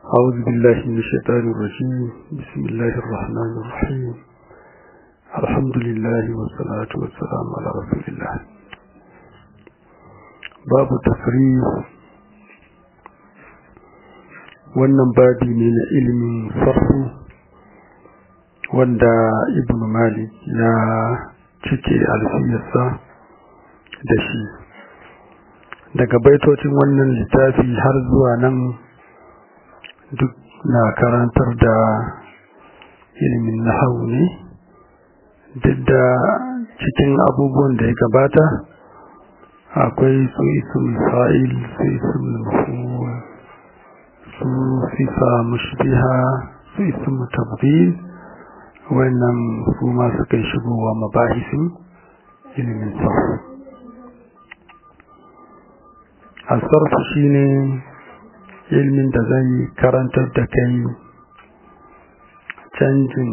أعوذ بالله من الشيطان الرجيم. بسم الله الرحمن الرحيم. الحمد لله والصلاة والسلام على رسول الله. باب تفريق. wannan babi ne na ilimin sarfu wanda ibn malik ya cike alfiyarsa da shi. Daga baitocin wannan littafi har zuwa nan duk na karantar da ilimin nahawu ne, duk da cikin abubuwan da ya gabata akwai su ismul fa'il, su ismul maf'ul, su sifa mushbiha, su ismul tabdil. Wannan su ma suka shigowa mabahisin ilimin sarf. Al-sarf shine ilmin da zai karantar da kai canjin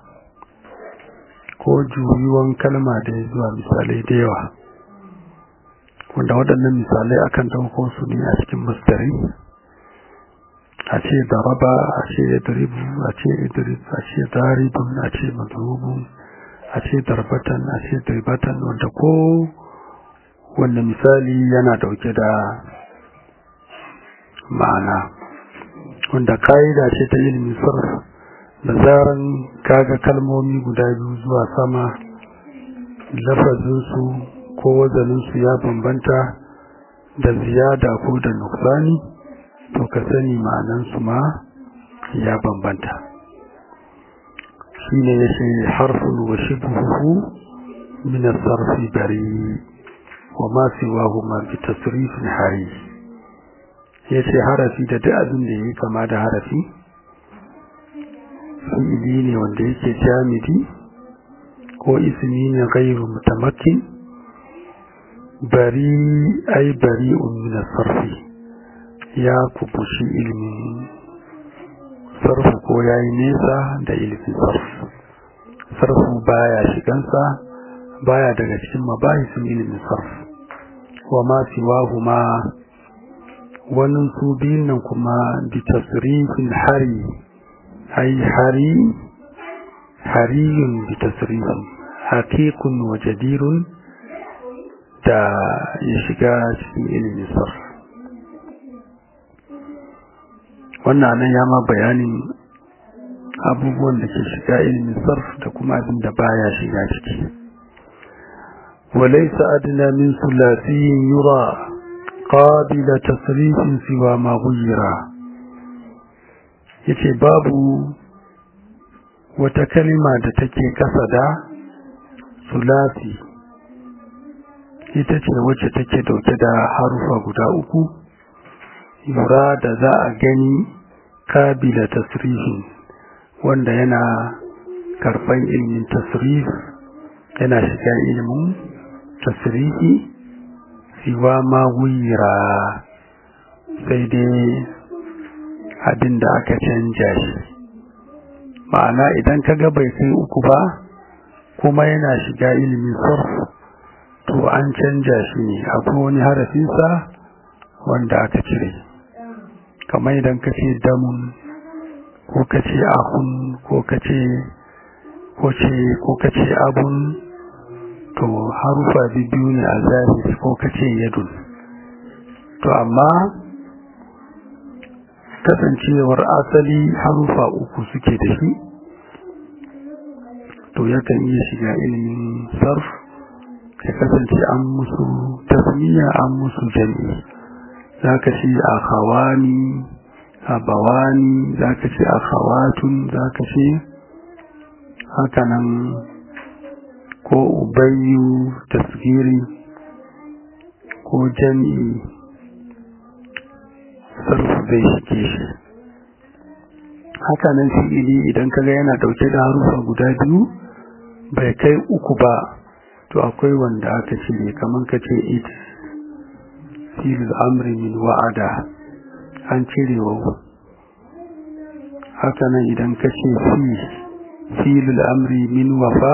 ko juyuwan kalma da zuwa misalai da yawa, wanda waɗannan misalai akan ɗauko su ne a cikin masdari, a ce daraba, a ce yadribu, a ce idrib, a ce daribun, a ce madrubun, a ce darbatan, a ce dribatan, wanda ko wanda misali yana ɗauke da ma'ana, wanda ka'ida ce ta ilimin sarf. Da zaran kaga kalmomi guda biyu zuwa sama, lafazinsu ko wazaninsu ya bambanta da ziyada ko da nuksani, to ka sani ma'anansu ma ya bambanta. shine yace harfun wa shibhuhu min as-sarfi bari wa ma siwahuma bi tasrifin hari. Yace harafi da duk abin da yake kama da harafi fi'ili ne wanda yake jamidi ko ismi ne ghairu mutamakkin, bari ay bari'un min as-sarfi, ya kubushi ilmin sarfu ko yayi nesa da ilmin sarfu. Sarfu baya shigansa, baya daga cikin mabahisin ilmin sarfu. wa ma siwahuma, wannan su biyun nan kuma bi tasrifin hari, ai hariyun bi tasrifin, haqiqun wa jadirun, da ya shiga cikin ilimin sarf. Wannan nan ya ma bayanin abubuwan da ke shiga ilimin sarf da kuma abin da baya shiga ciki. وليس أدنى من ثلاثي يرى قابل تصريف سوى ما غير. yace babu wata kalima da take kasa da sulasi, ita ce wacce take dauke da harufa guda uku, yura da za a gani kabila tasrifin, wanda yana karban ilmin tasrif, yana shiga ilmin tasrifi siwa ma wira, sai dai abin da aka canja shi. Ma'ana idan kaga bai kai uku ba kuma yana shiga ilimin sarf, to an canja shi ne, akwai wani harafinsa wanda aka cire. Kamar idan ka ce damun, ko ka ce akun, ko ka ce abun, to harufa biyu ne a zahiri, ko ka ce yadun. To amma kasancewar asali harufa uku suke da shi, to yakan iya shiga ilimin sarf, ya kasance an musu tasmiya, an musu jami'i. Zaka ce akhawani, abawani, zaka ce akhawatun, zaka ce hakanan, ko ubayyu tasgiri ko jami'i, sarfu zai shige shi. Hakanan fi'ili idan kaga yana dauke da harufa guda biyu bai kai uku ba, to akwai wanda aka cire, kaman kace it fi'il amri min wa'ada, an cire wa. Hakanan idan kace fi'il amri min wafa,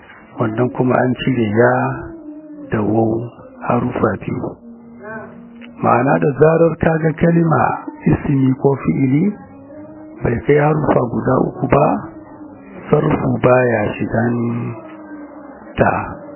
wannan kuma an cire ya da waw, harufa biyu. ma'ana da zarar kaga kalima ismi ko fi'ili bai kai harufa guda uku ba sarfu baya shigan ta,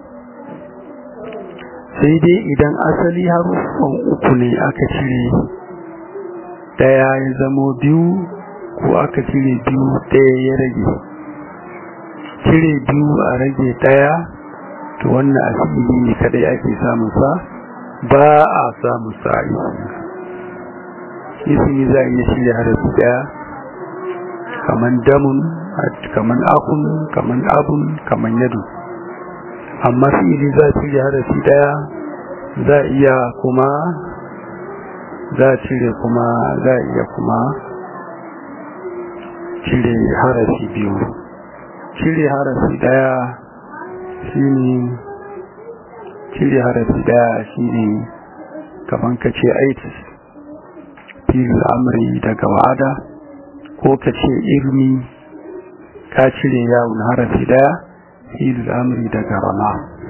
sai dai idan asali harufan uku ne aka cire daya ya zamo biyu ko aka cire biyu daya ya rage, cire biyu a rage daya to wannan a fi'ili ne kadai ake samun sa, ba a samun sa a ismi za a iya shirya harafi daya kaman damun, kaman akun, kaman abun, kaman yadu, amma fi'ili za a shirya harafi daya za a iya kuma za a cire kuma za a iya kuma cire harafi biyu. Cire harafi daya shine kaman ka ce aiti fil amri daga wa'ada, ko ka ce irmi ka cire yawon harafi daya fil amri daga rana,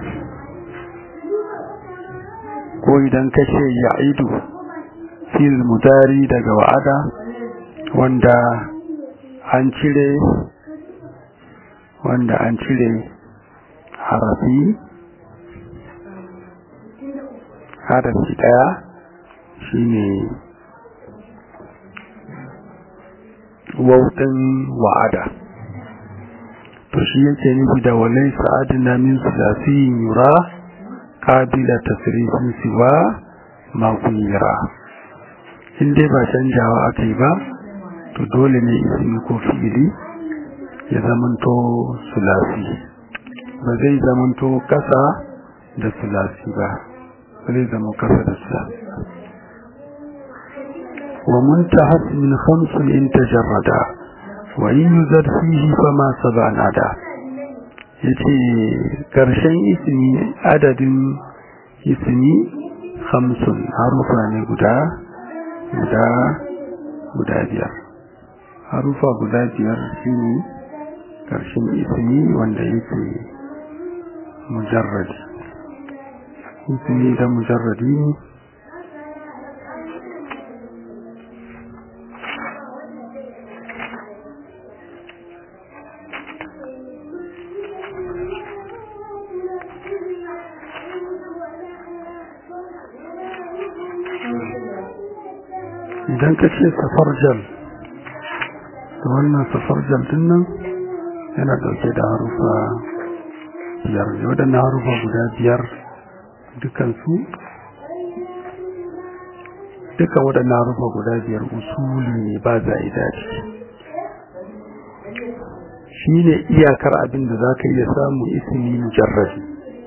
ko idan ka ce ya'idu fil mudari daga wa'ada wanda an cire harafi daya shine wautan wa'ada, to shi yake nufi da walai sa'adina min sulasiyin yura kabila tasrifin siwa makunira. In dai ba canjawa aka yi ba to dole ne ismi ko fi'ili ya zamanto sulasi, ba zai zamanto kasa da sulasi ba, ba zai zama kasa da sulasi. wa muntahas min khamsin in tajarrada wa in yuzad fihi fama sab'an ada, yace karshen ismi adadin ismi khamsun harufa ne guda biyar, harufa guda biyar shine karshen ismi wanda yake mujarradi. Ismi da mujarradi idan ka ce safarjal, da wannan safarjal din nan yana dauke da harufa biyar, waɗannan harufa guda biyar dukansu duka waɗannan harufa guda biyar usuli ne ba za'ida ce, shi ne iyakar abin da za ka iya samu ismi mujarradi.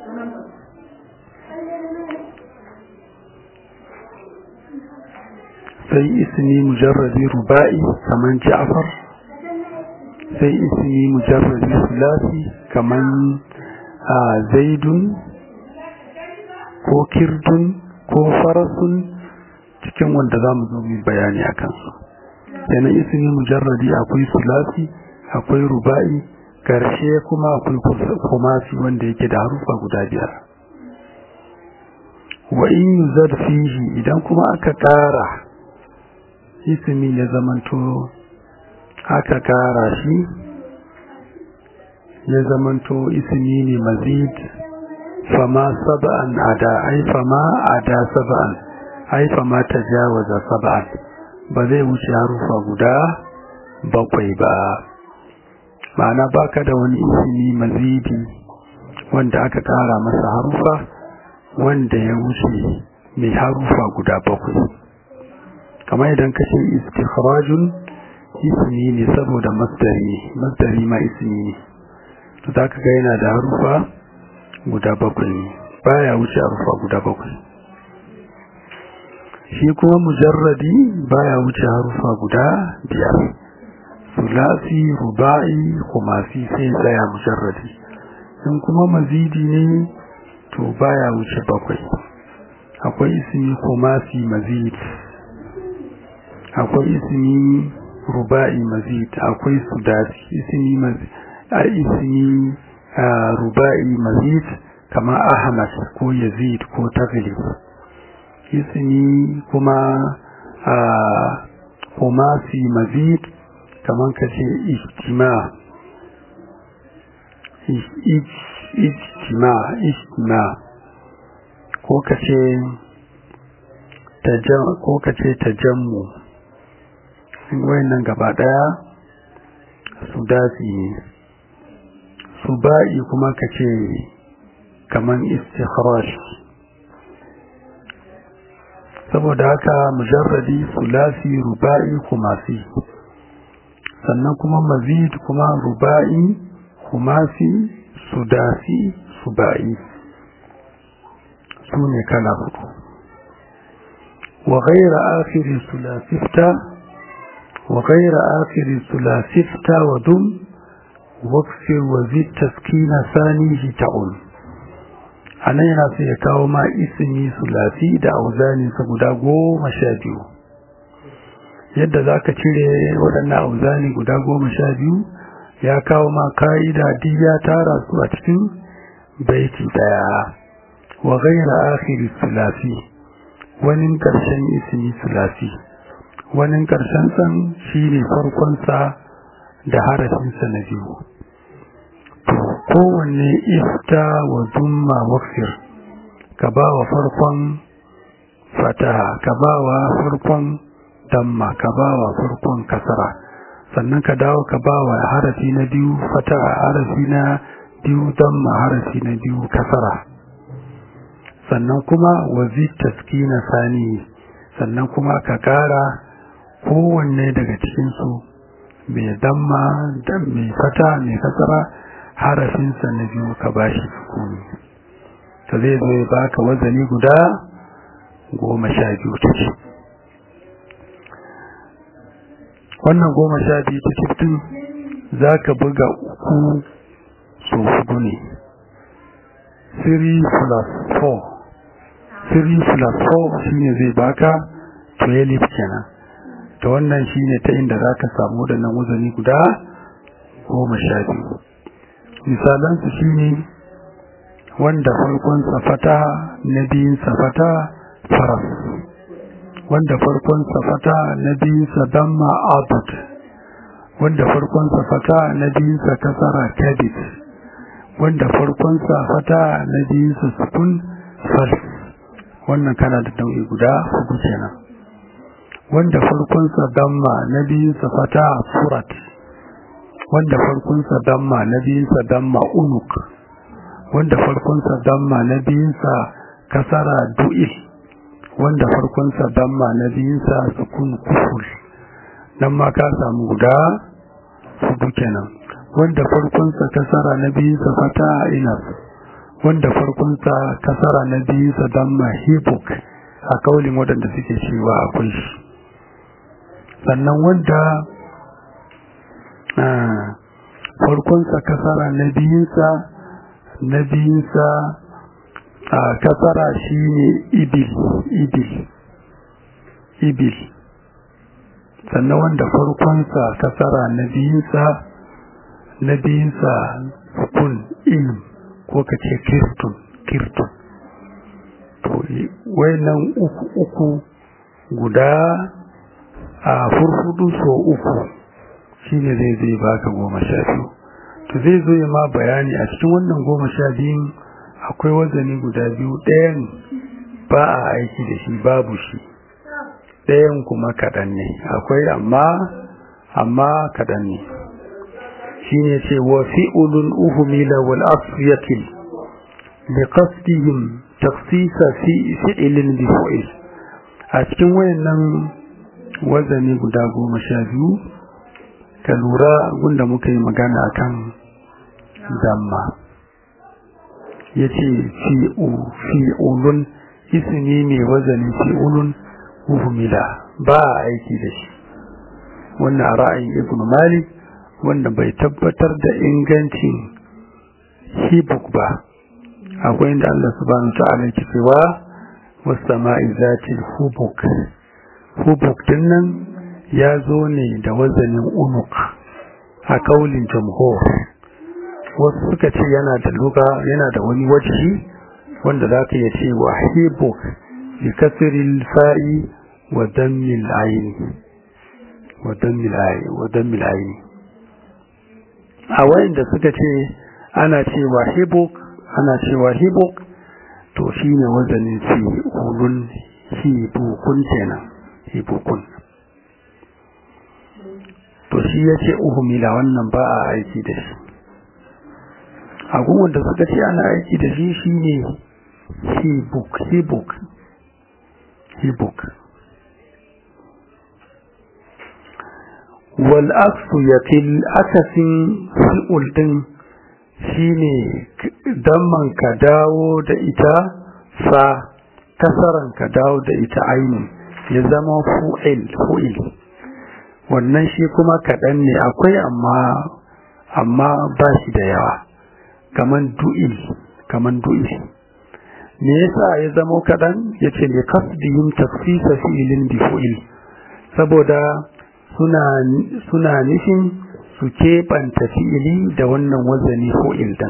sai ismi mujarradi ruba'i kaman Ja'far, sai ismi mujarradi sulasi kaman Zaidun ko Kirdun ko Farasun, cikin wanda zamu zo mu bayani akan su. Yana ismi mujarradi akwai sulasi, akwai ruba'i, karshe kuma akwai kumasi wanda yake da harufa guda biyar. Wa in yuzad fihi, idan kuma aka kara ismi ya zamanto aka kara shi ya zamanto ismi ne mazid, fama sab'an ada ai fama ada sab'an ai fama tajawaza sab'an, ba zai wuce harufa guda bakwai ba, ma'ana baka da wani ismi mazidi wanda aka kara masa harufa wanda ya wuce mai harufa guda bakwai. kamar idan ka ce istikhrajun ismi ne saboda masdari ma ismi ne, to za ka ga yana da harufa guda bakwai ne, baya wuce harufa guda bakwai. shi kuma mujarradi baya wuce harufa guda biyar, sulasi, ruba'i, khumasi sai tsaya mujarradi. in kuma mazidi ne to baya wuce bakwai. akwai ismi khumasi mazid, akwai ismi ruba'i mazid, akwai sudasi ismi ruba'i mazid kama Ahmad ko Yazid ko Taglib. ismi kuma khumasi mazid kaman kace ijtima ko kace tajammu wayannan gaba daya sudasi ne. Subai kuma kace kaman istikhraj. saboda haka mujarradi sulasi rubai khumasi, sannan kuma mazid kuma rubai khumasi sudasi subai sune kala hudu. وغير آخر ثلاثفتا وضم واكسر وزد تسكين ثانيه تعول. anan yana sai ya kawo ma ismi sulasi da auzani guda 12. yadda zaka cire waɗannan auzani guda 12 ya kawo ma kaida diya tara su a cikin baiti daya. wa ghayra akhir sulasi, wani karshen ismi sulasi, wani karshen san shine farkon sa da harafin sa na biyu. kowanne ifta wa zumma waqfir, ka ba wa farkon fataha, ka ba wa farkon damma, ka ba wa farkon kasara, sannan ka dawo ka ba wa harafi na biyu fataha, harafi na biyu damma, harafi na biyu kasara, sannan kuma wazid taskina sani, sannan kuma ka kara kowanne daga cikin su mai damma da mai fata mai kasara harafinsa na biyu ka bashi sukuni, ta zai zo ya baka wazani guda 12 ta ce. wannan 12 ta cikin za ka buga 3 so 4 ne, 3 plus 4 shine zai baka 12 kenan. ta wannan shine ta inda za ka samu wadannan wazani guda 12. misalansu shi ne wanda farkon safata na biyun safata faras, wanda farkon safata na biyun sa damma abud, wanda farkon safata na biyun sa kasara kabit, wanda farkon safata na biyun sa sukun fal. wannan kana da nau'i guda 4 kenan. wanda farkon sa damma na biyun sa fata furat, wanda farkonsa damma na biyunsa damma unuk, wanda farkonsa damma na biyunsa kasara du'il, wanda farkonsa damma na biyunsa sukun kuful. nan ma ka samu guda 4 kenan. wanda farkonsa kasara na biyunsa fata inas, wanda farkonsa kasara na biyunsa damma hibuk, a kaulin waɗanda suke cewa akwai shi. sannan wanda farkonsa kasara na biyunsa a kasara shi ne ibil. sannan wanda farkonsa kasara na biyunsa sukun ilm ko kace kirtun. to wayannan uku guda a furfudu so 3 shine zai baka 12. to zai zo ya ma bayani a cikin wannan 12 akwai wazani guda biyu, ɗayan ba a aiki da shi, babu shi, ɗayan kuma kaɗan ne, akwai amma kaɗan ne. shine ce wa fi'ulun uhmila wal asfiyatil bi qasdihim takhsisa fi fi'lin bi fa'il. a cikin wayannan wazani guda 12 ka lura gunda muka yi magana akan damma, yace fi'ulun ismi ne wazani fi'ulun uhmila ba aiki da shi. wannan ra'ayin Ibn Malik wanda bai tabbatar da ingancin hibuk ba. akwai inda Allah subhanahu wa ta'ala yake cewa was sama'i zatil hubuk dinnan ya zo ne da wazanin unuk a kaulin jamhur. wasu suka ce yana da wani wajihi wanda za ka iya cewa hibuk بكسر الفاء ودم العين ودم العين أوين da suka ce ana cewa hibuk to shine wazanin fi'ulun hibukun kenan hibukun to shi yace uhmila wannan ba a aiki da shi agun da suka ce ana aiki da shi shine hibuk wal aksu yaqil akasin fi'ul din shine damman ka dawo da ita fa kasaran ka dawo da ita ainin ya zama fu'il wannan shi kuma kaɗan ne akwai amma ba shi da yawa kaman du'il me yasa ya zama kaɗan yace ne kasdihim tafsisa fi'ilin bi fu'il saboda suna nufin su keɓanta fi'ili da wannan wazani fu'il din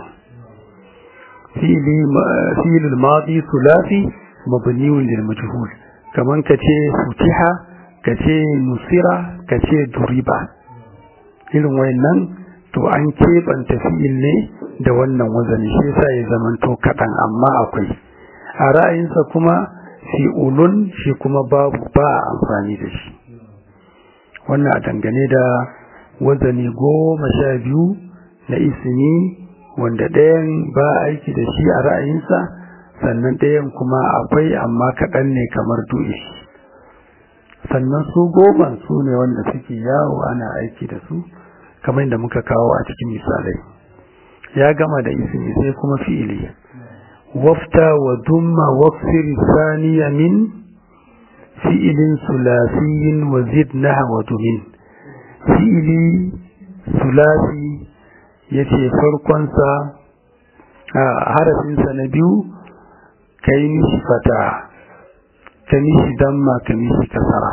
fi'ilul madi sulasi mabniun lil majhul kaman kace futiha kace nusira kace duriba irin wayannan to an keɓanta fi'il ne da wannan wazani shi yasa ya zamanto kaɗan amma akwai a ra'ayinsa kuma fi'ulun shi kuma ba amfani da shi wannan a dangane da wazani 12 na ismi wanda ɗayan ba aiki da shi a ra'ayinsa sannan ɗayan kuma akwai amma kaɗan ne kamar du'i sannan su 10 su ne wanda suke yawo ana aiki da su kamar yadda muka kawo a cikin misalai ya gama da ismi sai kuma fi'ili wafta wa dumma waqfir thaniya min fi'ilin sulasiyin wa zidnaha wa dumin fi'ili sulasi yace farkonsa harafinsa na biyu kai mishi fata ka mishi damma ka mishi kasara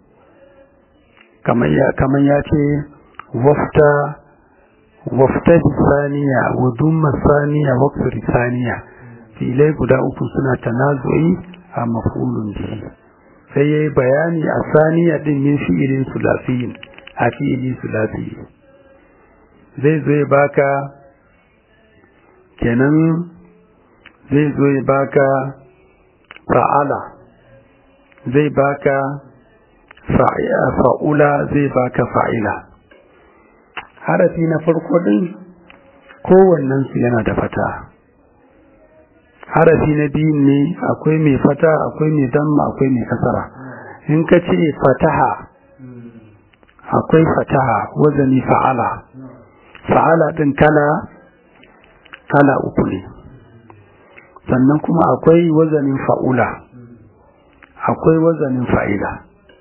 kamar ya ce wafta saniya wa dumma saniya waqfir saniya filai guda uku suna tanazu'i a maf'ulun bihi sai yayi bayani a saniya din min fi'ilin sulasiyin a fi'ili sulasi zai zo ya baka kenan zai zo ya baka fa'ala zai baka fa'ula zai baka fa'ila harafi na farko din kowannen su yana da fata harafi na biyu ne akwai mai fata akwai mai damma akwai mai kasara in ka ce fataha akwai fataha wazani fa'ala din kala uku ne sannan kuma akwai wazanin fa'ula akwai wazanin fa'ila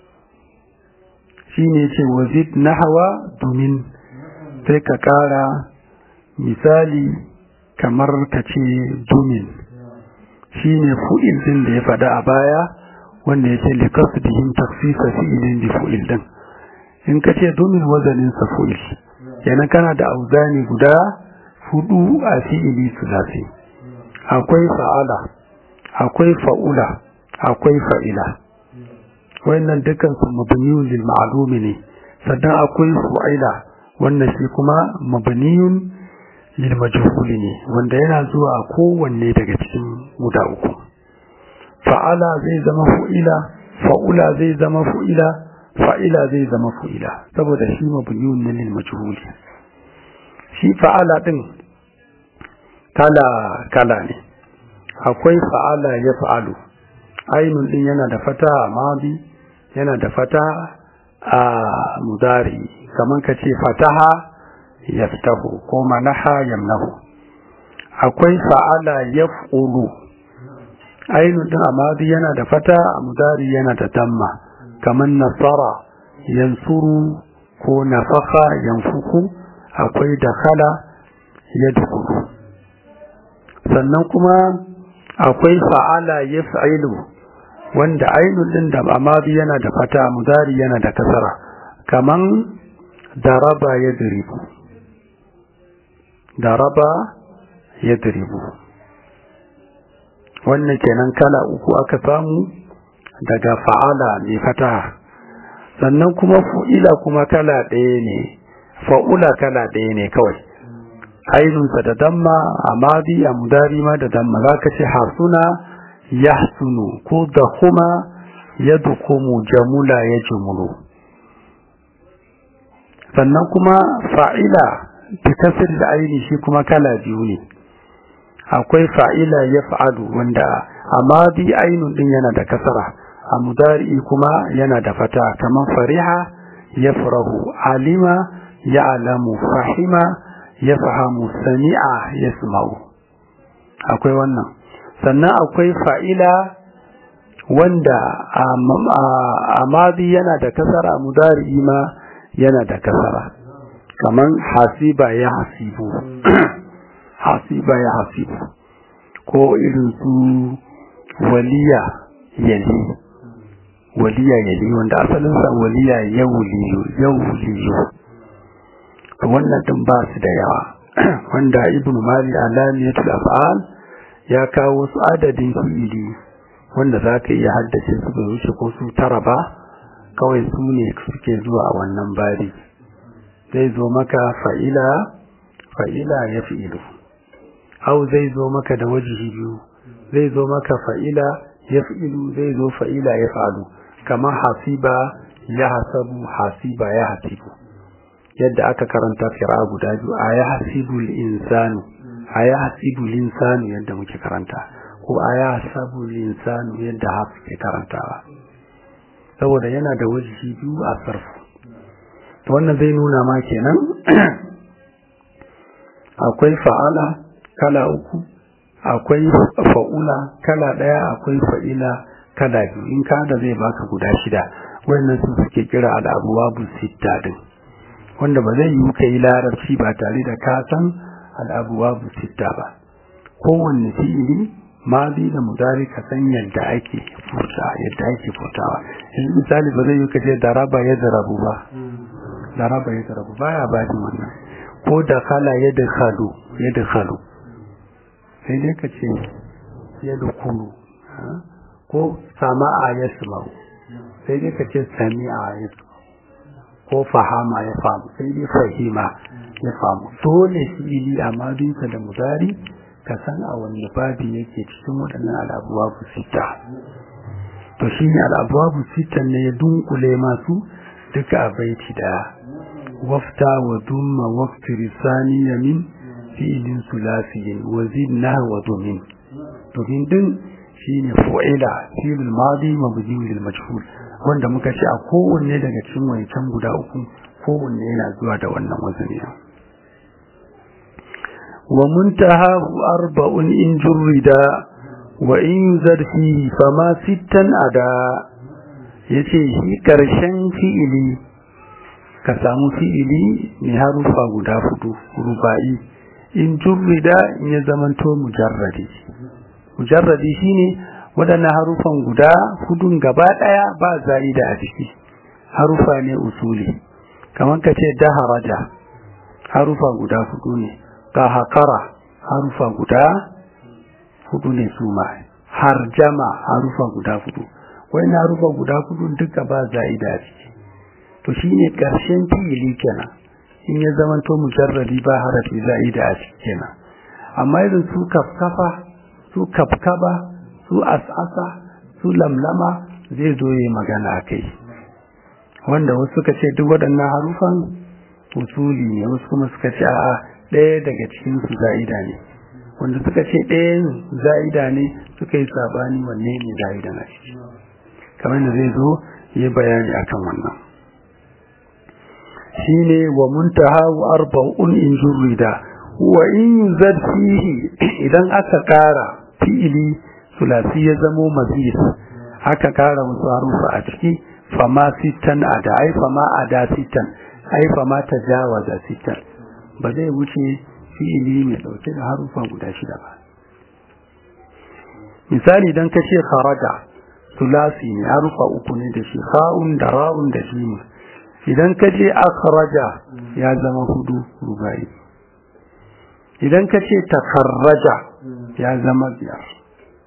shine ce wazid nahwa domin sai ka kara misali kamar ka ce domin shine fu'il din da ya fada a baya wanda yake likasdihim takhsisa fi'ilin bi fu'il din in ka ce domin wazanin sa fu'il kenan kana da auzani guda 4 a fi'ili sulasi akwai fa'ala akwai fa'ula akwai fa'ila wannan dukkan su mabniyun lil ma'lum ne sannan akwai fu'ila wannan shi kuma mabniyun lil majhul ne wanda yana zuwa a kowanne daga cikin guda uku fa'ala zai zama fu'ila fa'ula zai zama fu'ila fa'ila zai zama fu'ila saboda shi mabniyun lil majhul shi fa'ala din kala ne akwai fa'ala ya fa'alu ainun din yana da fata a madi yana da fata a mudari kaman ka ce fataha yaftahu ko manaha yamnahu akwai fa'ala yaf'ulu ainun din a madi yana da fata a mudari yana da damma kaman nasara yansuru ko nafaka yanfuku akwai dakhala yadkhulu sannan kuma akwai fa'ala yaf'ilu wanda ainun din da amadi yana da fata mudari yana da kasara kaman daraba yadribu wannan kenan kala uku aka samu daga fa'ala mai fataha. Sannan kuma fu'ila kuma kala ɗaya ne, fa'ula kala ɗaya ne kawai, ainunsa da damma, a madi a mudari ma da damma. Za ka ce hasuna ya hasunu, ko da kuma ya dukumu, jamula ya jumulu. Sannan kuma fa'ila bi kasr da aini shi kuma kala biyu ne, akwai fa'ila ya fa'alu wanda a madi ainun din yana da kasara, a mudari kuma yana da fata, kamar fariha ya farahu, alima ya alamu, fahima ya fahamu, sami'a ya sama'u. Akwai wannan. Sannan akwai fa'ila wanda a madi yana da kasara, a mudari ma yana da kasara, kaman hasiba ya hasibu hasiba ya hasibu, ko irin su waliya yali, waliya yali wanda asalinsa waliya yawliyu. Wannan din ba su da yawa, wanda ibnu mali alamiyatul af'al ya kawo su adadin fi'ili wanda za ka iya haddace su bai wuce ko su tara ba, kawai su ne suke zuwa a wannan bari. Zai zo maka fa'ila ya fi'ilu, au zai zo maka da wajihi biyu, zai zo maka fa'ila ya fi'ilu, zai zo fa'ila ya fa'alu, kamar hasiba ya hasabu, hasiba ya hasibu, yadda aka karanta kira guda biyu, a ya hasibul insanu, a ya hasibul insanu yadda muke karanta, ko a ya hasabul insanu yadda hafi ke karantawa, saboda yana da wajihi biyu a sarfu. Wannan zai nuna ma kenan akwai fa'ala kala uku, akwai fa'ula kala ɗaya, akwai fa'ila kala biyu. In ka da zai baka guda shida. Wannan su suke kira al'abuwabu sitta din, wanda ba zai yi ka yi larabci ba tare da ka san al'abuwabu sitta ba. Kowanne fi'ili madi da mudari ka san yadda ake furtawa. Yanzu misali ba zai yi ka ce daraba ya darabu ba, daraba ya darabu baya bajin wannan, ko da kala ya dakhalu, sai dai ka ce ya dukulu, ko sama'a ya sama'u, sai dai ka ce sami'a ya sama'u, ko fahama ya famu, sai dai fahima ya famu. Dole fi'ili a madinsa da mudari ka san a wani babi yake cikin waɗannan al'abuwabu sita. To shi ne al'abuwabu sita ne ya dunkule masu duka a baiti da wafta wa dumma wafti risani yamin fi'ilin sulasiyin wa zidna wa domin. Domin din shi ne fu'ila fi'ilul madi mabniun lil majhul, wanda muka ce a kowanne daga cikin wancan guda uku kowanne yana zuwa da wannan wazani. ومنتهى أربع إن جردا وإن يزد فيه فما ستا أدا. yace shi karshen fi'ili ka samu fi'ili mai harufa guda hudu ruba'i, in jurrida in ya zamanto mujarradi shine wadannan harufan guda hudun gaba daya ba za'ida a ciki, harufa ne usuli. kamar kace daharaja harufa guda hudu ne, hakara harufa guda hudu ne su ma, harjama harufa guda hudu. Wannan harufa guda hudu duka ba za'ida a ciki. To shine karshen fi'ili kenan, in ya zamanto mujarradi ba harafi za'ida a ciki kenan. Amma irin su kafkafa, su kafkaba, su as'asa, su lamlama zai zo yi magana akai, wanda wasu suka ce duk waɗannan harufan usuli ne, wasu kuma suka ce a'a ɗaya daga cikin su za'ida ne, wanda suka ce ɗayan za'ida ne suka yi sabani wanne ne za'ida na ciki, kamar da zai zo yi bayani akan wannan. shine wa muntahahu arba'un in jurida wa in yuzad fihi, idan aka kara fi'ili sulasi ya zamo mazid, aka kara wasu harufa a ciki, fama sittan ada, ai fama ada sittan, ai fama tajawaza sittan, ba zai wuce fi'ili mai dauke da harufa guda shida ba. Misali idan ka ce kharaja sulasi ne, harufa uku ne da shi, kha'un da ra'un da shi. Idan ka ce akhraja ya zama hudu rubai. Idan ka ce takarraja ya zama biyar.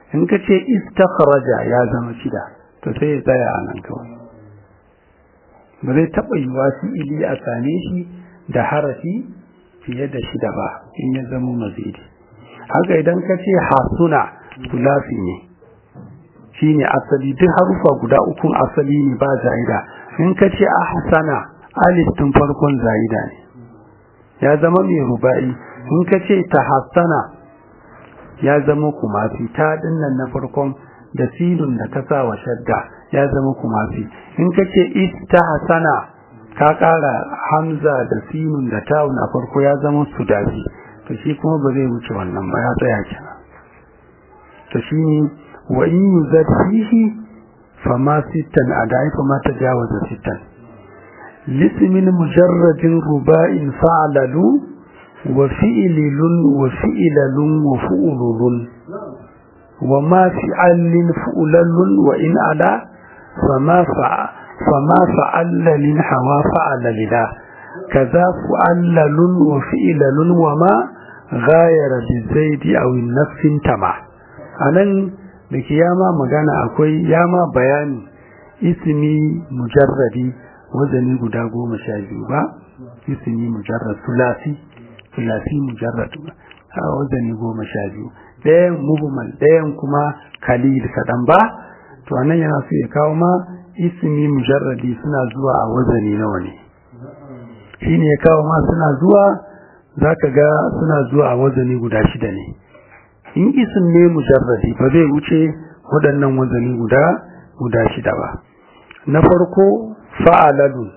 in ka ce istakhraja ya zama shida to sai ya tsaya a nan kawai ba zai taɓa yiwa fi'ili a same shi da harafi fiye da shida ba in ya zama mazidi. Haka idan ka ce hasuna sulasi ne shine asali, duk harufa guda ukun asali ne ba zaida. In ka ce ahsana alif tun farkon zaida ne ya zama mai ruba'i. In ka ce tahassana ya zama kumasi, ta dinnan na farkon da sinun da ka sa wa shadda ya zama kumasi. In ka ce istahsana ka kara hamza da sinun da ta'un a farko ya zama sudasi, to shi kuma ba zai wuce wannan ba, ya tsaya kenan. to shine wa in yuzad fihi fama sittan adai fama tajawaza sittan lismin mujarradin ruba'in fa'lalu wa fi'lilun wa fi'lalun wa fu'lulun wa ma fi'alin fu'lalun wa in ala fama fa'alla lin hawa fa'ala lila kaza fu'allalun wa fi'lalun wa ma ghayara bi zaidi aw nafsin tama. anan da kiyama magana akwai yama bayani ismi mujarradi wazani guda 12 ba, ismi mujarrad sulasi mujarrad a wazani 12, ɗayan mubmal ɗayan kuma kalil kadan ba. to anan yana so ya kawo ma ismi mujarradi suna zuwa a wazani nawa ne, shine ya kawo ma suna zuwa, zaka ga suna zuwa a wazani guda 6 ne. in isim ne mujarradi ba zai wuce waɗannan wazani guda 6 ba. na farko fa'alalun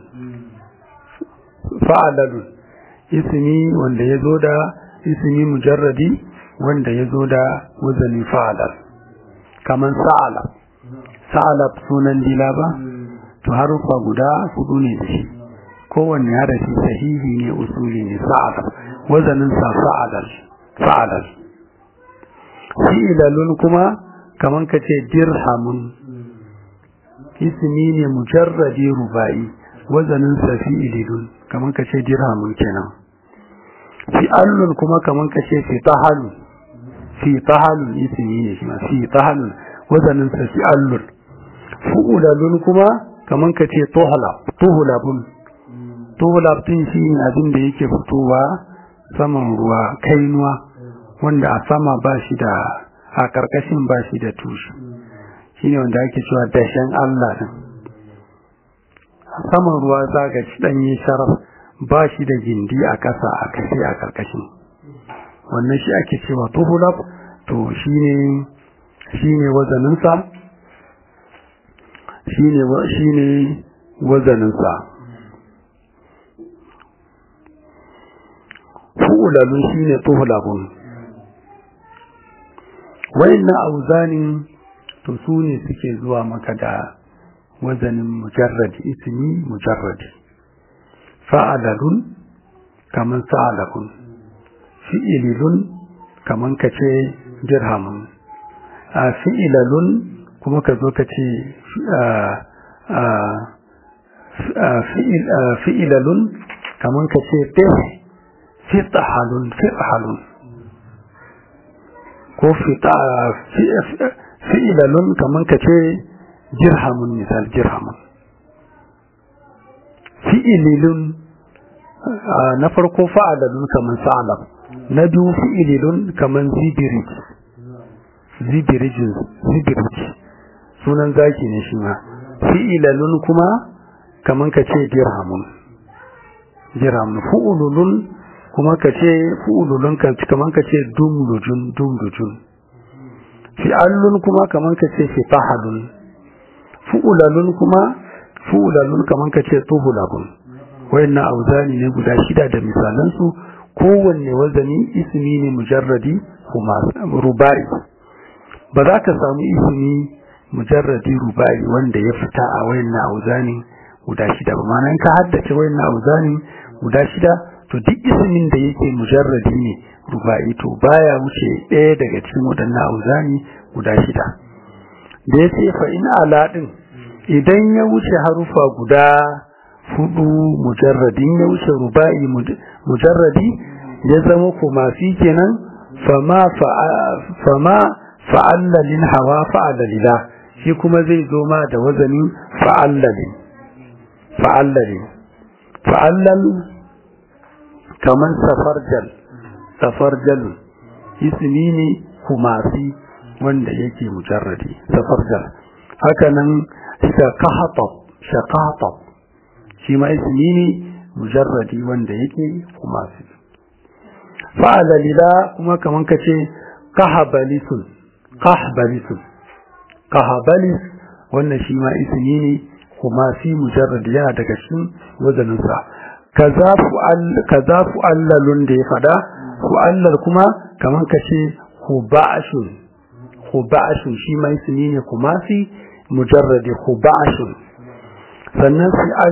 ismi wanda ya zo da ismi mujarradi wanda ya zo da wazani fa'alal, kaman sa'alab sunan dila ba, to harufa guda 4 ne da shi, kowanne harafi sahihi ne usuli ne. sa'alab wazanin sa fa'alal. fi'lalun kuma kaman kace dirhamun ismi ne mujarradi rubai wazanin sa fi'lun kaman kace dirhamun kenan. fi'alun kuma kaman kace fitahalun ismi ne shi ma fitahalun wazanin sa fi'alun. fu'lalun kuma kaman kace tuhlab din shi ne abin da yake fitowa saman ruwa, kainuwa wanda a sama ba shi da, a karkashin ba shi da tushe, shine wanda ake cewa dashen Allah din. a saman ruwa za ga ci danye sharaf, ba shi da gindi a kasa a kashe a karkashin, wannan shi ake cewa tuhulab. to shine wazaninsa shine wazaninsa. fu'lalun shine tuhulabun. wayannan auzanin to su ne suke zuwa maka da wazanin mujarrad, ismi mujarrad. fa'alalun kaman sa'alakun, fi'ilun kaman kace dirhamun, fi'ilalun kuma ka zo kace fi'ilalun kaman kace fitahalun ko fi'ilalun kaman kace dirhamun, misal dirhamun. fi'ilun na farko fa'alalun kaman sa'alab, na biyu fi'ilun kaman zibirij sunan zaki ne shi ma. fi'ilalun kuma kaman kace dirhamun. fu'ululun kuma kace fu'ululun kaman kace dumlujun. fi'alun kuma kaman kace fitahalun. fu'ulalun kaman kace tuhulabun. wayannan auzani ne guda 6 da misalan su, kowanne wazani ismi ne mujarradi kuma rubai. ba za ka samu ismi mujarradi rubai wanda ya fita a wayannan auzani guda 6 ba. ma'ana ka haddace wayannan auzani guda 6 to duk ismin da yake mujarradi ne rubai to baya wuce ɗaya daga cikin wadannan auzani guda 6. da yace fa in ala din idan ya wuce harufa guda 4 mujarradin, ya wuce rubai mujarradi ya zama kuma fi kenan fama fa'allalin hawa fa'allalila shi kuma zai zo ma da wazanin fa'allalin fa'allal kaman safarjal ismi ne kumasi wanda yake mujarradi safarjal hakanan shaqatab shi ma ismi ne mujarradi wanda yake kumasi fa'allalila kuma kaman kace kahbalisun wannan shi ma ismi ne kuma fi mujarrad yana daga cikin wazanin sa kaza fu'allalun da ya fada fu'allal kuma kaman kace hubashun shi ma ismi ne kuma fi mujarrad hubashun sannan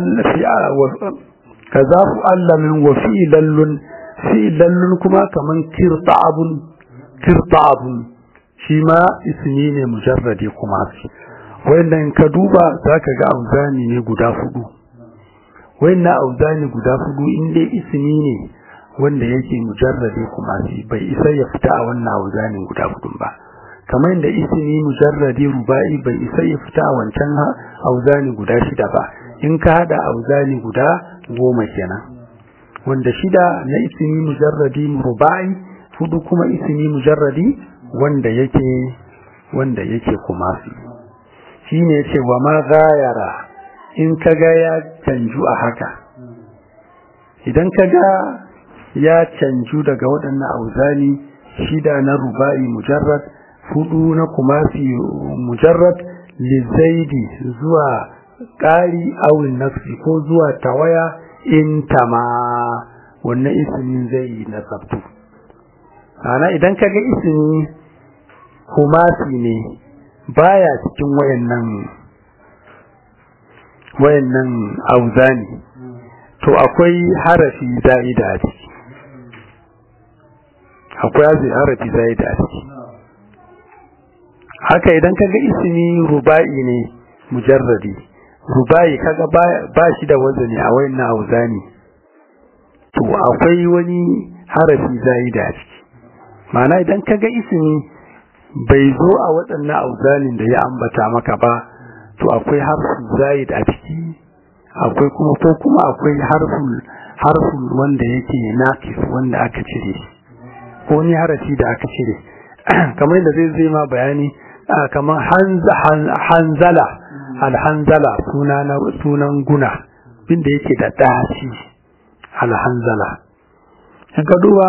kaza fu'allalun wa fi'lallun kuma kaman kirta'abun shi ma ismi ne mujarradi kuma fi wannan ka duba zaka ga auzani ne guda hudu wannan auzani guda hudu inda ismi ne wanda yake mujarradi kuma fi bai isa ya fita a wannan auzanin guda hudu ba kamar inda ismi mujarradi rubai bai isa ya fita a wancan auzani guda shida ba in ka hada auzani guda 10 kenan wanda shida na ismi mujarradi rubai hudu kuma ismi mujarradi wanda yake kuma fi shine yace wa ma ghayara in kaga ya canju a haka idan kaga ya canju daga waɗannan auzani shida na rubai mujarrad hudu na kumasi mujarrad li zaidi zuwa qari aw nafsi ko zuwa tawaya in tama wannan ismin zai nasabtu ana idan kaga ismi kumasi ne baya cikin wayannan auzani to akwai harafi zaida a ciki haka idan kaga ismi rubai ne mujarradi rubai kaga ba shi da wazani a wayannan auzani to akwai wani harafi zaida a ciki ma'ana idan kaga ismi bai zo a waɗannan auzanin da ya ambata maka ba to akwai harfin zaid a ciki akwai kuma akwai harfin wanda yake naqis wanda aka cire ko ni harafi da aka cire kamar yadda zai ma bayani kamar hanzala alhanzala sunan guna bin da yake da daci alhanzala ka duba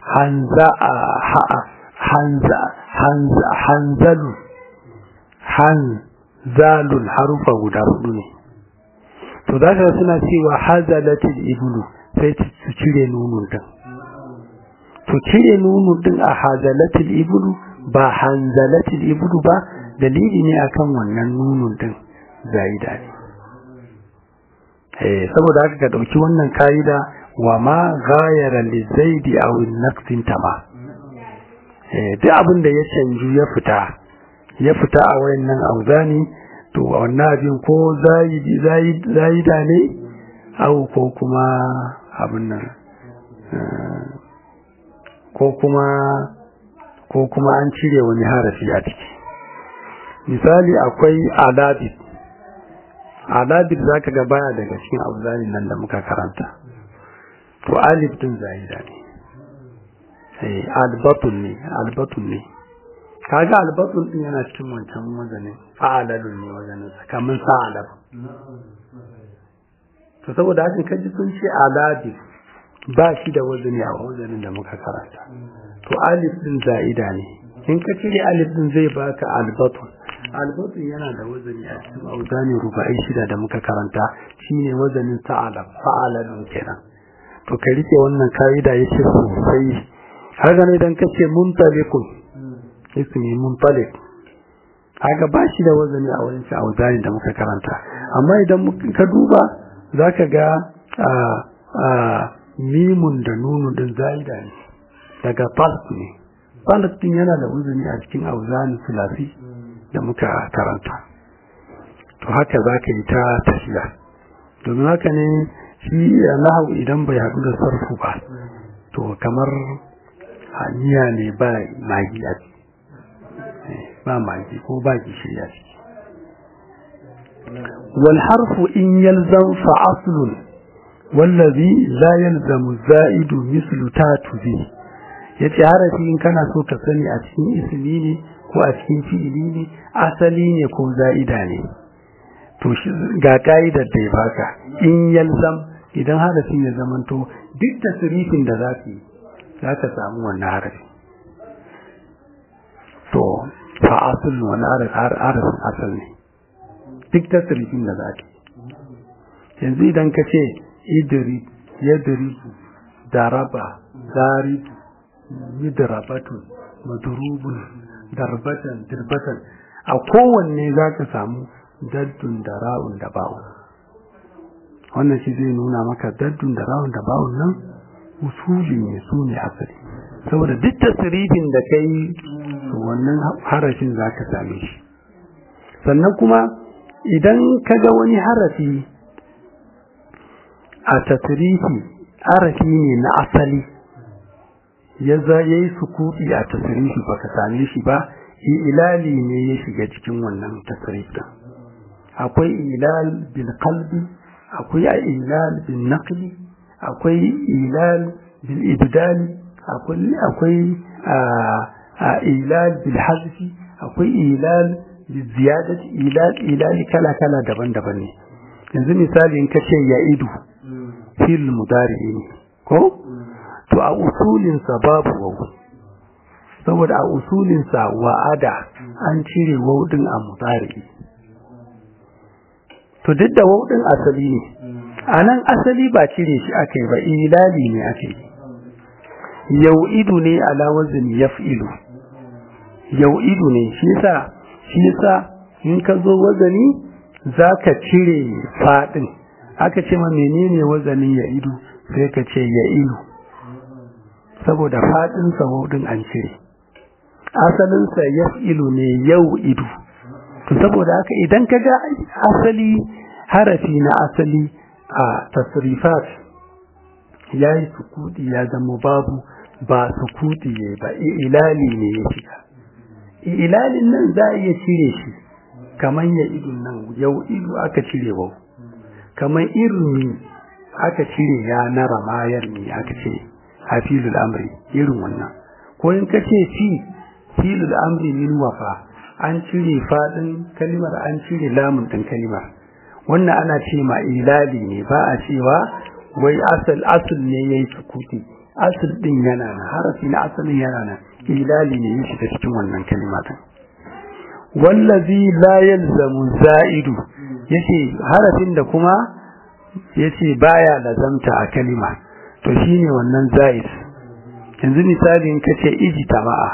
hanzalun harufa guda hudu ne to da suna cewa hazalatil ibnu sai su cire nunun din to cire nunun din a hazalatil ibnu ba hanzalatil ibnu ba dalili ne akan wannan nunun din zaida ne saboda haka ka dauki wannan kaida wa ma ghayara li zaidi aw naqsin tama duk abin da ya canju ya fita a wayannan auzani to wannan abin ko zaida ne au ko kuma abin nan ko kuma an cire wani harafi a ciki misali akwai alabit zaka ga baya daga cikin auzani nan da muka karanta to alif din zaida ne albatun ne kaga albatun din yana cikin wancan wazanin fa'alalun ne wazanin kamar sa'alab to saboda haka kaji sun ce alabi ba shi da wazani a wazanin da muka karanta to alif din zaida ne in ka cire alif din zai baka albatun yana da wazani a cikin auzani rubai shida da muka karanta shine wazanin fa'alalun kenan to ka rike wannan kaida yace sosai haka ne dan kace muntaliqun ismi muntaliq haka ba shi da wazani a wurin auzani da muka karanta amma idan ka duba zaka ga mimun da nunun din zaida ne daga falq ne falq din yana da wazani a cikin auzani sulasi da muka karanta to haka zaka yi ta tafiya domin haka ne shi nahwu idan bai haɗu da sarfu ba to kamar haniya ne ba magi a ba magi ko ba gishiri a ciki. wal harfu in yalzam fa aslun wallazi la yalzamu za'idu mislu tatuzi. yace harafi in kana so ka sani a cikin ismi ne ko a cikin fi'ili ne, asali ne ko za'ida ne, to ga ka'idar da ya baka. in yalzam, idan harafin ya zamanto duk tasrifin da za ka samu wannan harafi, to fa aslun wannan harafin asal ne duk tasrifin da za ka yanzu idan ka ce idri, yadribu, daraba, zaribu, midrabatun, madrubun, darbatan, dirbatan, a kowanne za ka samu daddun da ra'un da ba'un. wannan shi zai nuna maka daddun da ra'un da ba'un nan usuli ne, su ne asali, saboda duk tasrifin da ka yi wannan harafin za ka same shi. sannan kuma idan ka ga wani harafi a tasrifi, harafi ne na asali ya yi sukuti a tasrifi baka same shi ba, ilali ne ya shiga cikin wannan tasrif din. akwai ilal bil qalbi, akwai ilal bil naqli, akwai ilal bil ibdal, akwai ilal bil hazfi, akwai ilal bil ziyadati, ilal kala daban-daban ne. yanzu misali in kace ya'idu fil mudari ne ko, to a usulinsa babu wawu, saboda a usulinsa wa'ada an cire wawu din a mudari. to duk da wawu din asali ne, a nan asali ba cire shi aka yi ba, ilali ne aka yi. yau'idu ne ala wazin yaf'ilu, yau'idu ne, shi yasa in ka zo wazani zaka cire fadin. aka ce ma menene wazanin ya'idu, sai ka ce ya'ilu, saboda fadin sa wudin an cire. asalin sa yaf'ilu ne yau'idu. to saboda haka idan kaga asali harafi na asali a tasrifat yayi sukudi ya zama babu, ba sukudi yayi ba, ilali ne ya shiga. ilalin nan za a iya cire shi, kaman ya'idun nan yau'idu aka cire wau, kamar irmi aka cire ya na ramayar ne aka ce hafilul amri, irin wannan. ko in ka ce filul amri min wafa, an cire fadin kalimar, an cire lamun din kalimar. wannan ana ce ma ilali ne, ba a cewa wai asal ne yayi sukuti. asal din yana nan, harafi na asalin yana nan, ilali ne ya shiga cikin wannan kalima din. wallazi la yalzamu za'idu, yace harafin da kuma yace baya lazamta a kalima, to shine wannan za'id. yanzu misali in kace ijtama'a,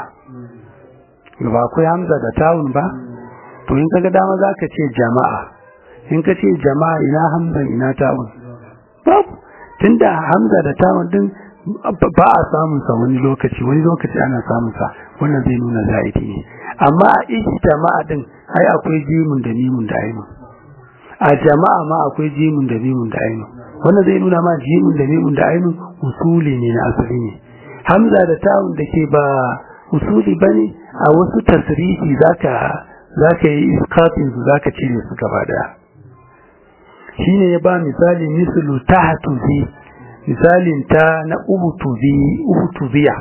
ba akwai hamza da ta'un ba, to in kaga dama zaka ce jama'a. in kace jama'a ina hamza ina ta'un, babu, tunda hamza da ta'un din ba a samun sa wani lokaci ana samun sa, wannan zai nuna za'idi ne. amma a ijtama'a din ai akwai jimun da mimun da ainun, a jama'a ma akwai jimun da mimun da ainun, wannan zai nuna ma jimun da mimun da ainun usuli ne na asali ne. hamza da ta'un da ke ba usuli bane, a wasu tasrifi zaka yi iskatin su, zaka cire su gaba daya. shine ya ba misali mislu tahtuzi, misalin ta na ubutuziya,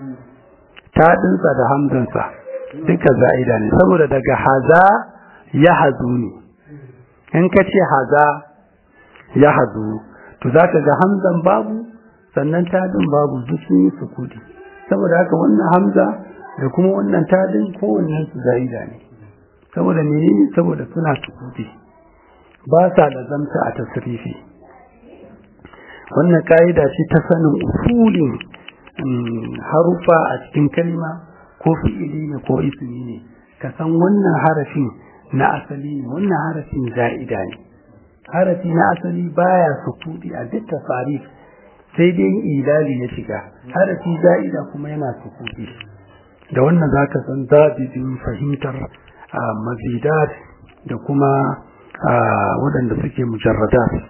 ta dinsa da hamzansa duka za'ida ne, saboda daga haza ya hazu ne. in ka ce haza ya hazu, to za ka ga hamzan babu, sannan tadin babu, duk sun yi sukudi. saboda haka wannan hamza da kuma wannan tadin kowannen su za'ida ne, saboda menene, saboda suna sukudi, ba sa da zamta a tasrifi. wannan ka'ida ce ta sanin usulin harufa a cikin kalma, ko fi'ili ne ko ismi ne, ka san wannan harafin na asali ne, wannan harafin za'ida ne. harafi na asali baya sukudi a duk tasarif, sai dai ilali ya shiga. harafi za'ida kuma yana sukudi. da wannan zaka san zabidin fahimtar mazidat da kuma waɗanda suke mujarradat.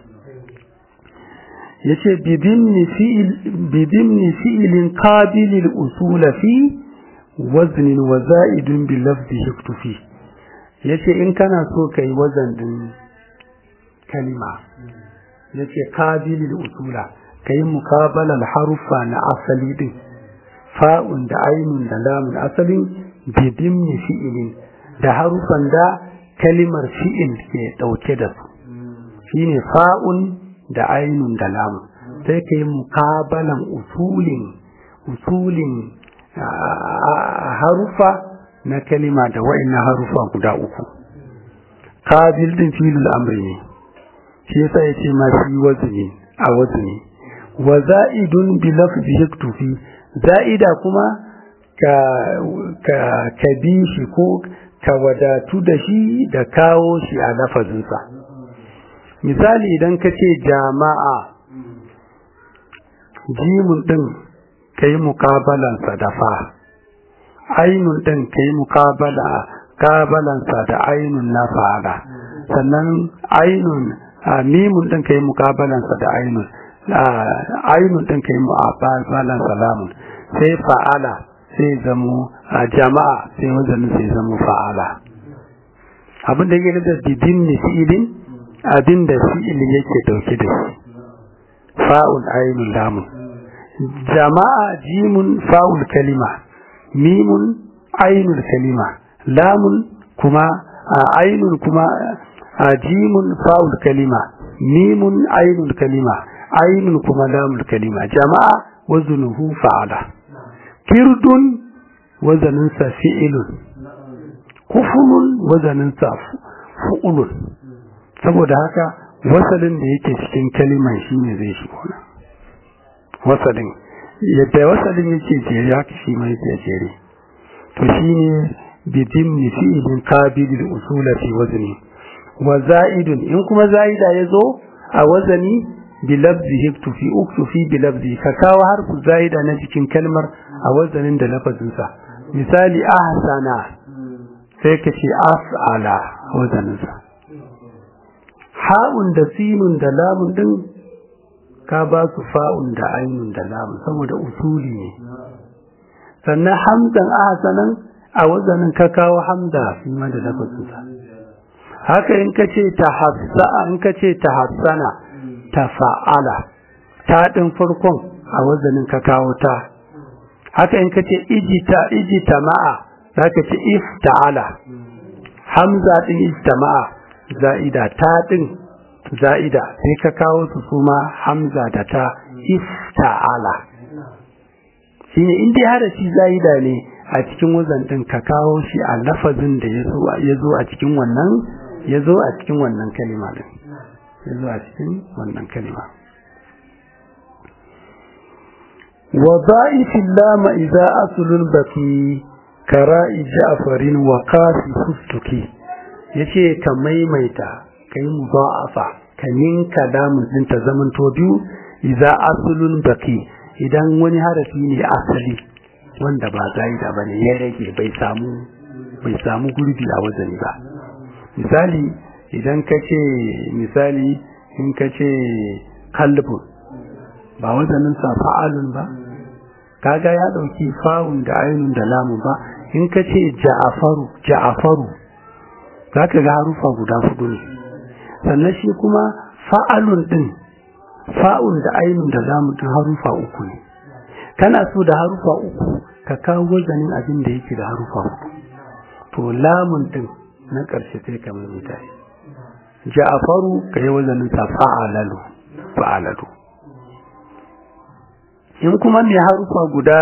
yace bidimni fi'ilin qabilil usul fi waznin wa za'idun bi lafzi hiktufi. Yace in kana so kai wazan din kalima yace qabilil usula kai muqabalal harufa na asali din fa'un da ainun da lamun asalin bi dimni fi'ilin da harufan da kalimar fi'il ke dauke da su shine fa'un da ainun da lamun sai kai muqabalan usulin harufa na kalima da wa'annan harufa guda uku. Qabil din fi'il amri ne shi yasa yace ma fi wazni a wazni wa za'idun bi lafzi yaktufi za'ida kuma ka bi shi ko ka wadatu da shi da kawo shi a lafazinsa. Misali idan ka ce jama'a jimun din ka yi muƙabalansa da fa ainun din ka yi muƙabalansa da ainun na fa'ala sannan ainun mimun din ka yi muƙabalansa da ainun din ka yi muƙabalansa lamun sai fa'ala sai zamo jama'a sai wazanin sai zamo fa'ala abin da yake da bidin ne fi'ilin abin da fi'ilin yake dauke da shi fa'ul ainun lamun jama'a jimun fa'ul kalima mimun ainul kalima lamun kuma ainun kuma jimun fa'ul kalima mimun ainul kalima ainun kuma lamul kalima jama'a wazunuhu fa'ala kirdun wazaninsa fi'ilun kufulun wazaninsa fu'ulun saboda haka wasalin da yake cikin kaliman shine zai shigo nan wasalin yadda wasalin yake jere haka shi mai yake jere to shine bidimni fi'ilin qabilil usula fi wazni wa za'idun in kuma za'ida yazo a wazani bi lafzi hiktufi uktufi bi lafzi ka kawo harfu za'ida na cikin kalmar a wazanin da lafazin sa misali ahsana sai ka ce af'ala wazanin sa ha'un da sinun da lamun din ka ba su fa'un da ainun da lamun saboda usuli ne sannan hamzan ahsanan a wazanin ka kawo hamza shi ma da lafazinsa haka in ka ce tahassana tafa'ala ta din farkon a wazanin ka kawo ta haka in ka ce ijtama'a zaka ce ifta'ala hamza din ijtama'a za'ida ta din za'ida sai ka kawo su kuma hamza da ta ifta'ala shine in dai harafi za'ida ne a cikin wazan din ka kawo shi a lafazin da yazo a cikin wannan kalima din yazo a cikin wannan kalima wa da'ifil lam idza aslul baqi kara'i ja'farin wa qasi fustuki yace ka maimaita kai mudha'afa ka ninka lamun din ta zaman to biyu idza aslul baqi idan wani harafi ne asali wanda ba zaida bane ya rage bai samu gurbi a wazani ba misali idan kace in kace kalbun ba wazanin sa fa'alun ba kaga ya dauki fa'un da ainun da lamun ba in kace ja'afaru zaka ga harufa guda hudu ne sannan shi kuma fa'alun din fa'un da ainun da lamun din harufa uku ne kana so da harufa uku ka kawo wazanin abin da yake da harufa uku to lamun din na ƙarshe sai ka mai mutane ja'afaru kai wazanin sa fa'alalu in kuma mai harufa guda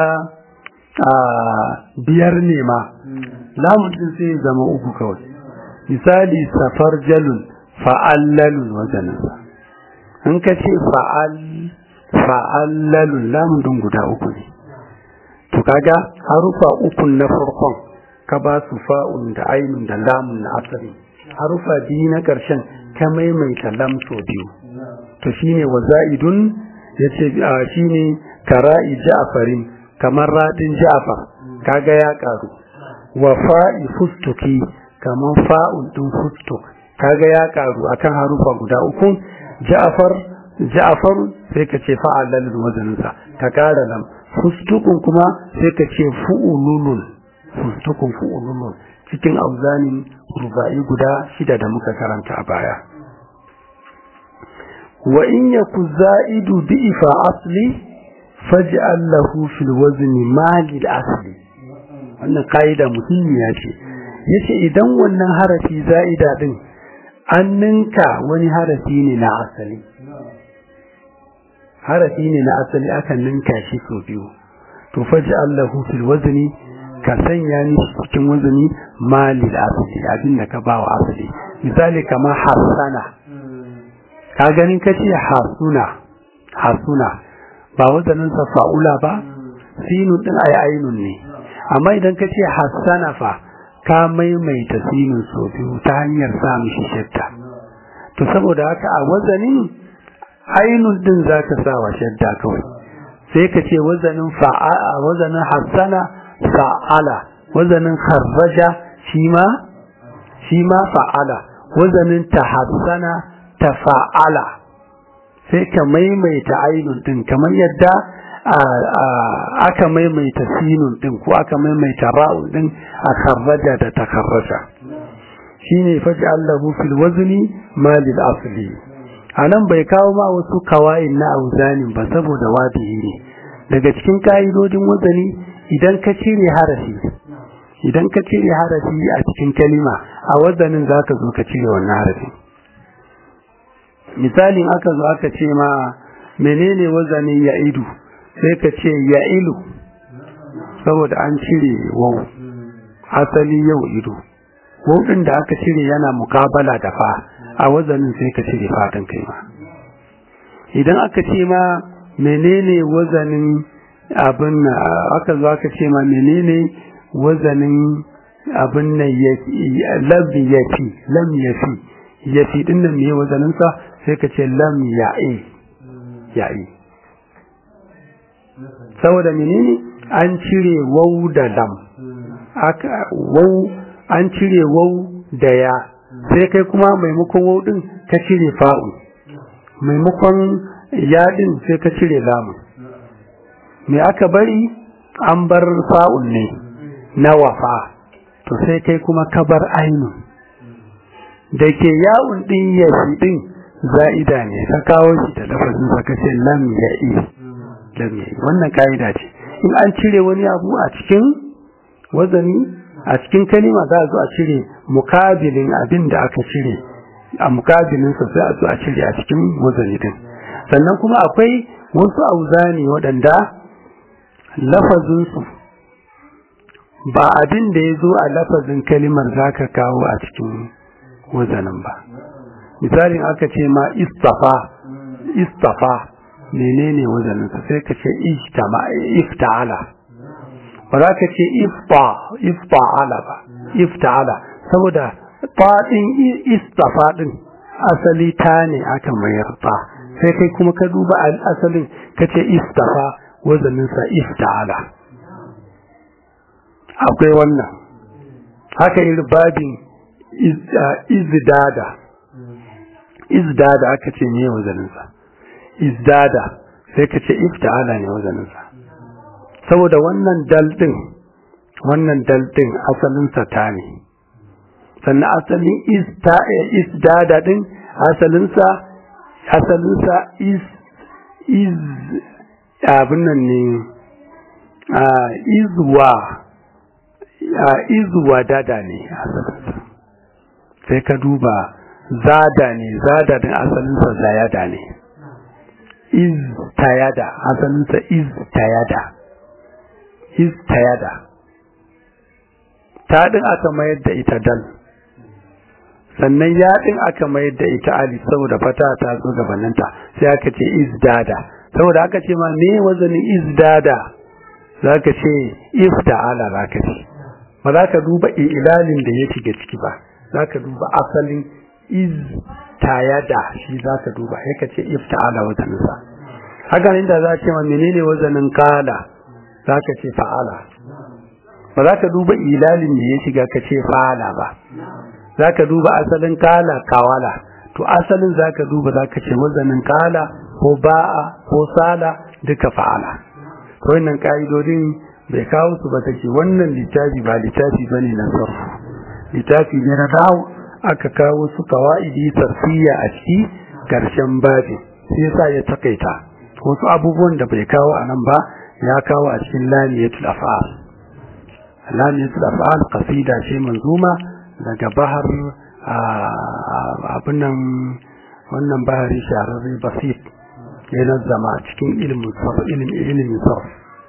biyar ne ma lamun din sai zama uku kawai misali safarjalun fa'allalun wazanin sa in ka ce fa'allalun lamun din guda uku ne to kaga harufa uku na farkon ka ba su fa'un da ainun da lamun na asali harufa biyu na ƙarshen ka maimaita lam so biyu to shine waza'idun yace shine kara'i ja'farin kamar radin ja'far kaga ya karu wa fa'i fustuki kamar fa'un din fustuk kaga ya karu akan harufa guda uku ja'far sai ka ce fa'alal wazaninsa ka kara lam fustukun kuma sai ka ce fu'ululun fultukun fu'ulun cikin auzanin ruba'i guda 6 da muka karanta a baya. wa in yaku za'idu bi'ifa asli faj'al lahu fil wazni malil asli. wannan kaida muhimmiya ce. yace idan wannan harafi za'ida din an ninka wani harafi ne na asali, harafi ne na asali aka ninka shi so biyu, to faj'al lahu fil wazni, ka sanya ni cikin wazni malil asli, abin da ka bawa asali. misali kamar hasana, ka ganin kace hasuna ba wazanin sa fa'ula ba, sinun din ainun ne. amma idan kace hasana fa ka maimaita sinun so biyu ta hanyar sa mishi shadda, to saboda haka a wazanin ainun din zaka sa wa shadda kawai, sai ka ce wazanin wazanin hasana fa'ala, wazanin kharraja shi ma fa'ala, wazanin tahassana tafa'ala, sai ka maimaita ainun din kamar yadda aka maimaita sinun din ko aka maimaita ra'un din a kharraja da takharraja. shine faj'al lahu fil wazni ma lil asli. anan bai kawo ma wasu kawain na auzanin ba saboda wadihi ne. daga cikin kaidodin wazani idan ka cire harafi a cikin kalima a wazanin zaka zo ka cire wannan harafi. misalin aka zo aka ce ma menene wazanin ya'idu, sai ka ce ya'ilu saboda an cire waw, asali yau ido. waw din da aka cire yana mukabala da fa, a wazanin sai ka cire fatan kai ma. idan aka ce ma menene wazanin abin aka zo aka ce ma menene wazanin abin nan lam yafi din nan ne wazanin sa, sai ka ce lam ya'i saboda menene an cire waw da lam, an cire waw da ya, sai kai kuma maimakon waw din ka cire fa'u, maimakon ya din sai ka cire lamun. me aka bari? an bar fa'un ne na wafa, to sai kai kuma ka bar ainun da ke ya'un din ya fi din za'ida ne, ka kawo shi da lafazin sa ka ce lam ya'i. wannan kaida ce. in an cire wani abu a cikin wazani a cikin kalima za a zo a cire mukabilin abin da aka cire a mukabilin sa, sai a zo a cire a cikin wazani din. sannan kuma akwai wasu auzani waɗanda lafazinsu ba abin da ya zo a lafazin kalimar za ka kawo a cikin wazanin ba. misalin aka ce ma istafa menene wazaninsa, sai ka ce ifta'ala, ba za ka ce ifta'ala ba, ifta'ala saboda faɗin istafa ɗin asali ta ne aka mayar ta, sai kai kuma ka duba asalin ka ce istafa wazaninsa ifta'ala. akwai wannan haka irin babin izdada aka ce ne wazaninsa izdada, sai ka ce ifta'ala ne wazaninsa, saboda wannan daldin asalinsa ta ne. sannan asalin izdada din asalinsa abin nan ne izuwa dada ne asalinsa, sai ka duba zada din asalinsa zayada ne. iztayada asalinsa iztayada ta din aka mayar da ita dal, sannan ya din aka mayar da ita alif saboda fata ta zo gabaninta, sai aka ce izdada. saboda aka ce ma me wazanin izdada, zaka ce ifta'ala, zaka ce ba za ka duba ilalin da ya shiga ciki ba, za ka duba asalin iztayada, shi za ka duba, sai ka ce ifta'ala wazaninsa. haka inda za ce ma menene wazanin kala, za ka ce fa'ala, ba za ka duba ilalin da ya shiga ka ce fa'ala ba, za ka duba asalin kala kawala, to asalin za ka duba za ka ce wazanin kala ko ba'a ko sala duka fa'ala. to wannan ka'idodin bai kawo su ba take wannan littafi ba littafi bane na sarfu, littafi ne na dawo aka kawo su kawaidi sarfiya a ciki karshen babi sai yasa ya takaita wasu abubuwan da bai kawo anan ba ya kawo a cikin lamiyatul af'al. Lamiyatul af'al qasida ce manzuma daga bahar abin nan wannan bahari shahararre basit yana zama cikin ilimin sarf.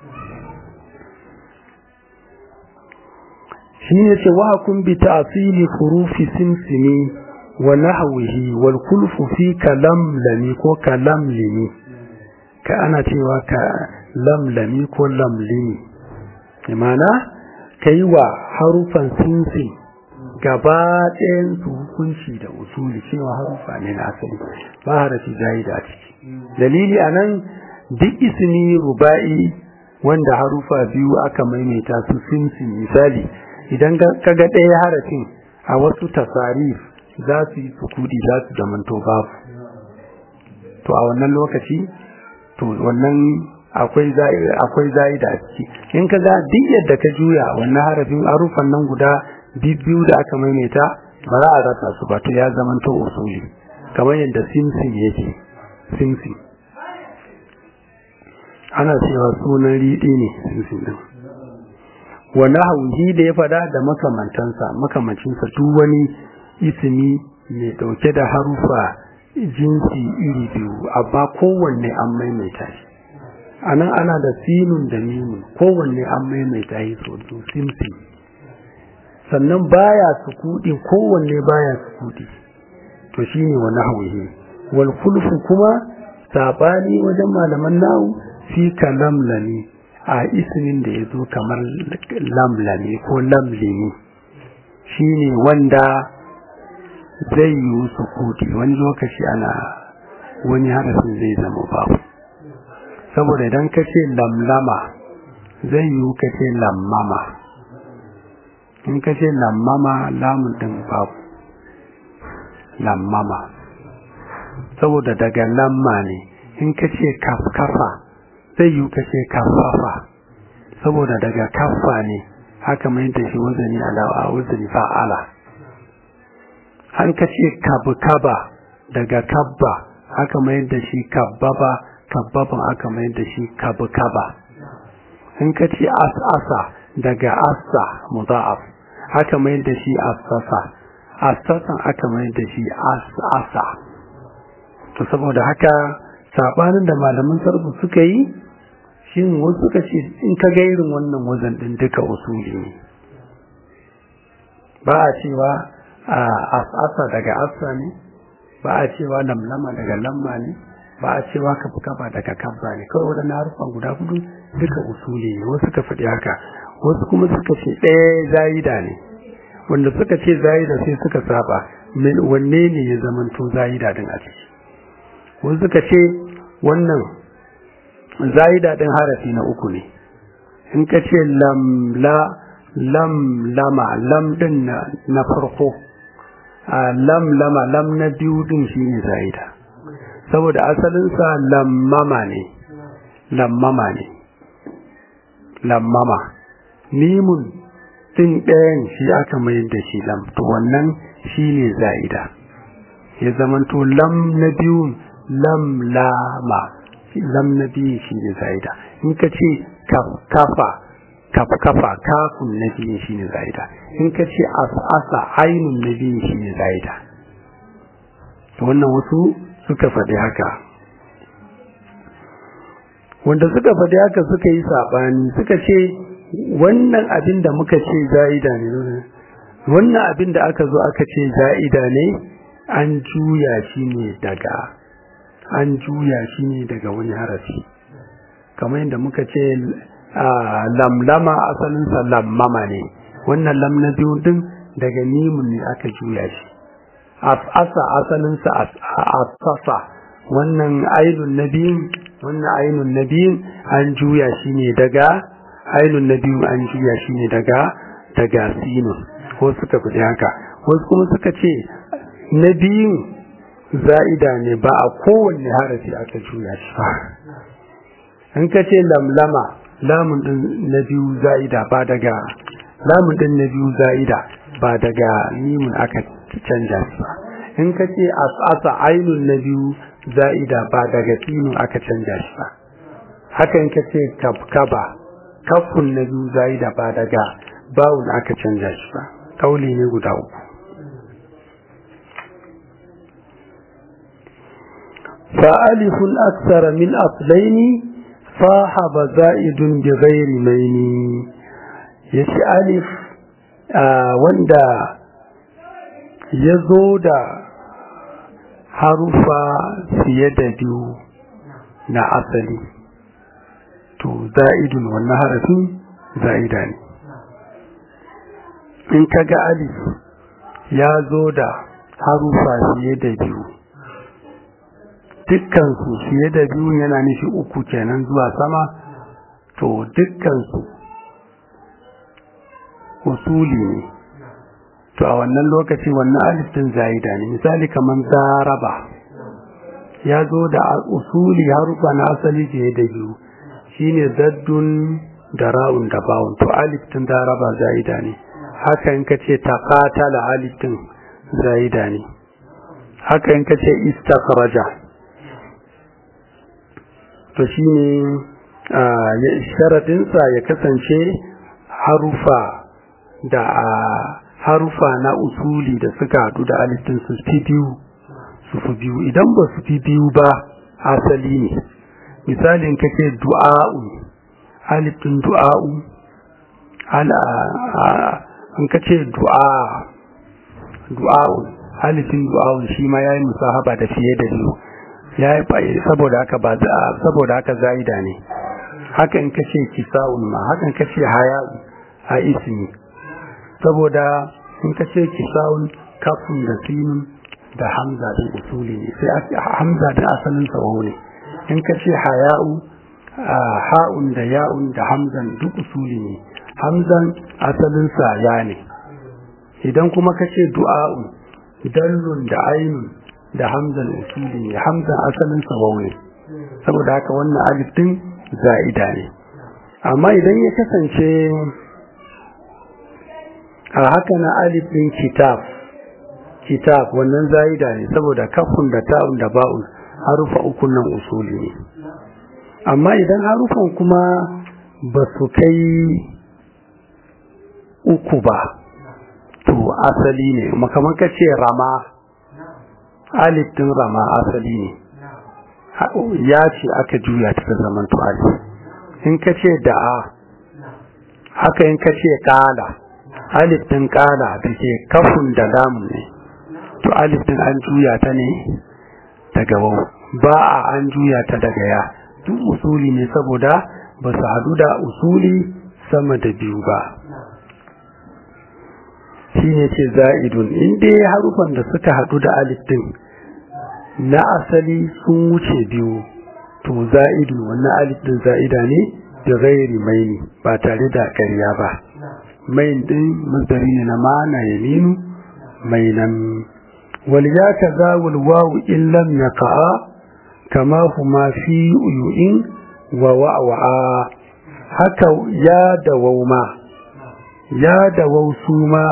shi ne ce wa kun bi ta'sili hurufi simsimi wa nahwihi wal kulfu fi kalamlami ko kalamlimi, ka ana cewa ka lamlami ko lamlimi, imana kai wa harufan simsim gaba ɗayan su hukunci da usuli cewa harufa ne na asali ba harafi zaida a ciki. Dalili anan duk ismi ruba'i wanda harufa biyu aka maimaita su simsim, misali idan kaga ɗaya harafin a wasu tasarif za su yi sukudi za su zamanto babu, to a wannan lokaci to wannan akwai zaida a ciki. in ka ga duk yadda ka juya wannan harafin harufan nan guda biyu da aka maimaita ba za a rasa su ba, to ya zamanto usuli kamar yadda simsim yake. Simsim ana cewa sunan riɗi ne simsim din. wa nahwihi da ya fada da makamancinsa duk wani ismi mai dauke da harufa jinsi iri biyu amma kowanne an maimaita shi. anan ana da sinun da mimun kowanne an maimaita shi so simsim. sannan baya sukudi kowanne baya sukudi, to shine wa nahwihi. wal kulfu kuma sabani wajen malaman nahwu fi kalamlani a ismin da ya zo kamar lamlami ko lamlimi, shi ne wanda zai yi sukudi wani lokaci ana wani harafin zai zama babu, saboda idan ka ce lamlama zai yi ka ce lammama, in ka ce lammama lamun din babu lammama, saboda daga lamma ne. in ka ce kafkafa zai yi kashe kafafa, saboda daga kafa ne haka mai da shi wazani alawa wazani fa'ala. an ka ce kabkaba daga kabba haka mai da shi kabbaba, kabbaban aka mai da shi kabkaba. in ka ce as'asa daga assa mudha'af haka mai da shi asasa, asasan aka mai da shi as'asa. to saboda haka sabanin da malaman sarfu suka yi shin wasu suka ce in ka ga irin wannan wazan din duka usuli ne, ba a cewa as'asa daga assa ne, ba a cewa lamlama daga lamma ne, ba a cewa kafa daga kabba ne, kawai wadannan harufan guda hudu duka usuli ne. wasu ka faɗi haka, wasu kuma suka ce ɗaya zaida ne. wanda suka ce zaida sai suka saba wanne ne ya zamanto zaida din a ciki. wasu suka ce wannan zaida din harafi na uku ne. in ka ce lamlama lam din na farko, lamlama lam na biyu din shine zaida, saboda asalinsa lammama ne. lammama mimun din ɗayan shi aka mayar da shi lam, to wannan shine zaida, ya zamanto lam na biyu lamlama, lam na biyu shi ne zaida. in ka ce kafa kafun na biyu shi ne zaida. in ka ce as'asa ainun na biyu shi ne zaida. wannan wasu suka faɗi haka. wanda suka faɗi haka suka yi saɓani, suka ce wannan abin da muka ce zaida ne, wannan abin da aka zo aka ce zaida ne an juya shi ne daga wani harafi, kamar yadda muka ce lamlama asalinsa lammama ne, wannan lam na biyu din daga mimun ne aka juya shi. as'asa asalinsa as'asa, wannan ainun na biyun an juya shi ne daga ainun na biyun an juya shi ne daga sinun, ko suka fi haka. wasu kuma suka ce na biyun za'ida ne, ba a kowanne harafi aka juya shi ba. in ka ce lamlama lamun din na biyu za'ida ba daga lamun din na biyu za'ida ba daga mimun aka canja shi ba in ka ce as'asa ainun na biyu za'ida ba daga sinun aka canja shi ba haka in ka ce kabkaba kafun na biyu za'ida ba daga bawun aka canja shi ba kauli ne guda uku فألف أكثر من أصلين صاحب زائد بغير مين يشي ألف وندا يزود حرفا سيدة na asali to za'idun wannan harafin za'ida ne in kaga alif ya zo da harufa fiye da biyu dukkansu fiye da biyu yana nufi uku kenan zuwa sama to dukkansu usuli ne to a wannan lokaci wannan alif din zaida ne misali kaman zaraba ya zo da usuli harufa na asali fiye da biyu shine zaddun da ra'un da bawun to alif din zaraba zaida ne haka in kace taqatala alif din zaida ne haka in kace istakhraja to shi ne sharaɗinsa ya kasance harufa na usuli da suka haɗu da alifin su fi biyu idan ba su fi biyu ba asali ne misalin kake du'a'u alifin du'a'u in kace du'a'u alifin du'a'u shi ma yayi musahaba da fiye da biyu ya yi saboda haka zaida ne haka in kace kisa'un ma haka in kace haya a ismi saboda in kace kisa'un kafin da sinun da hamza din usuli ne sai hamza da asalin sa ne in kace haya'u ha'un da ya'un da hamzan duk usuli ne hamzan asalin sa ya ne idan kuma kace du'a'un dallun da ainun da hamzan usuli ne hamzan asalin sa ne saboda haka wannan alif din za'ida ne amma idan ya kasance a haka na alif din kitab wannan za'ida ne saboda kafun da ta'un da ba'un harufa uku nan usuli ne amma idan harufan kuma ba su kai uku ba to asali ne kamar kace rama alif din rama asali ne ya ce aka juya ta da zaman to alif in ka ce da'a haka in ka ce kala alif din kala da ke kafin da lamun ne to alif din an juya ta ne daga wau ba a an juya ta daga ya duk usuli ne saboda ba su hadu da usuli sama da biyu ba shi ne ce za'idun inda harufan da suka hadu da alif din na asali sun wuce biyu to za'idu wannan alif din za'ida ne da gairi maini ba tare da ƙarya ba main din masdari ne na ma'ana yaminu mainan wal ya kaza wal wawu in lam yaqa kama huma fi uyu'in wa wa'wa haka ya da wauma ya da wausuma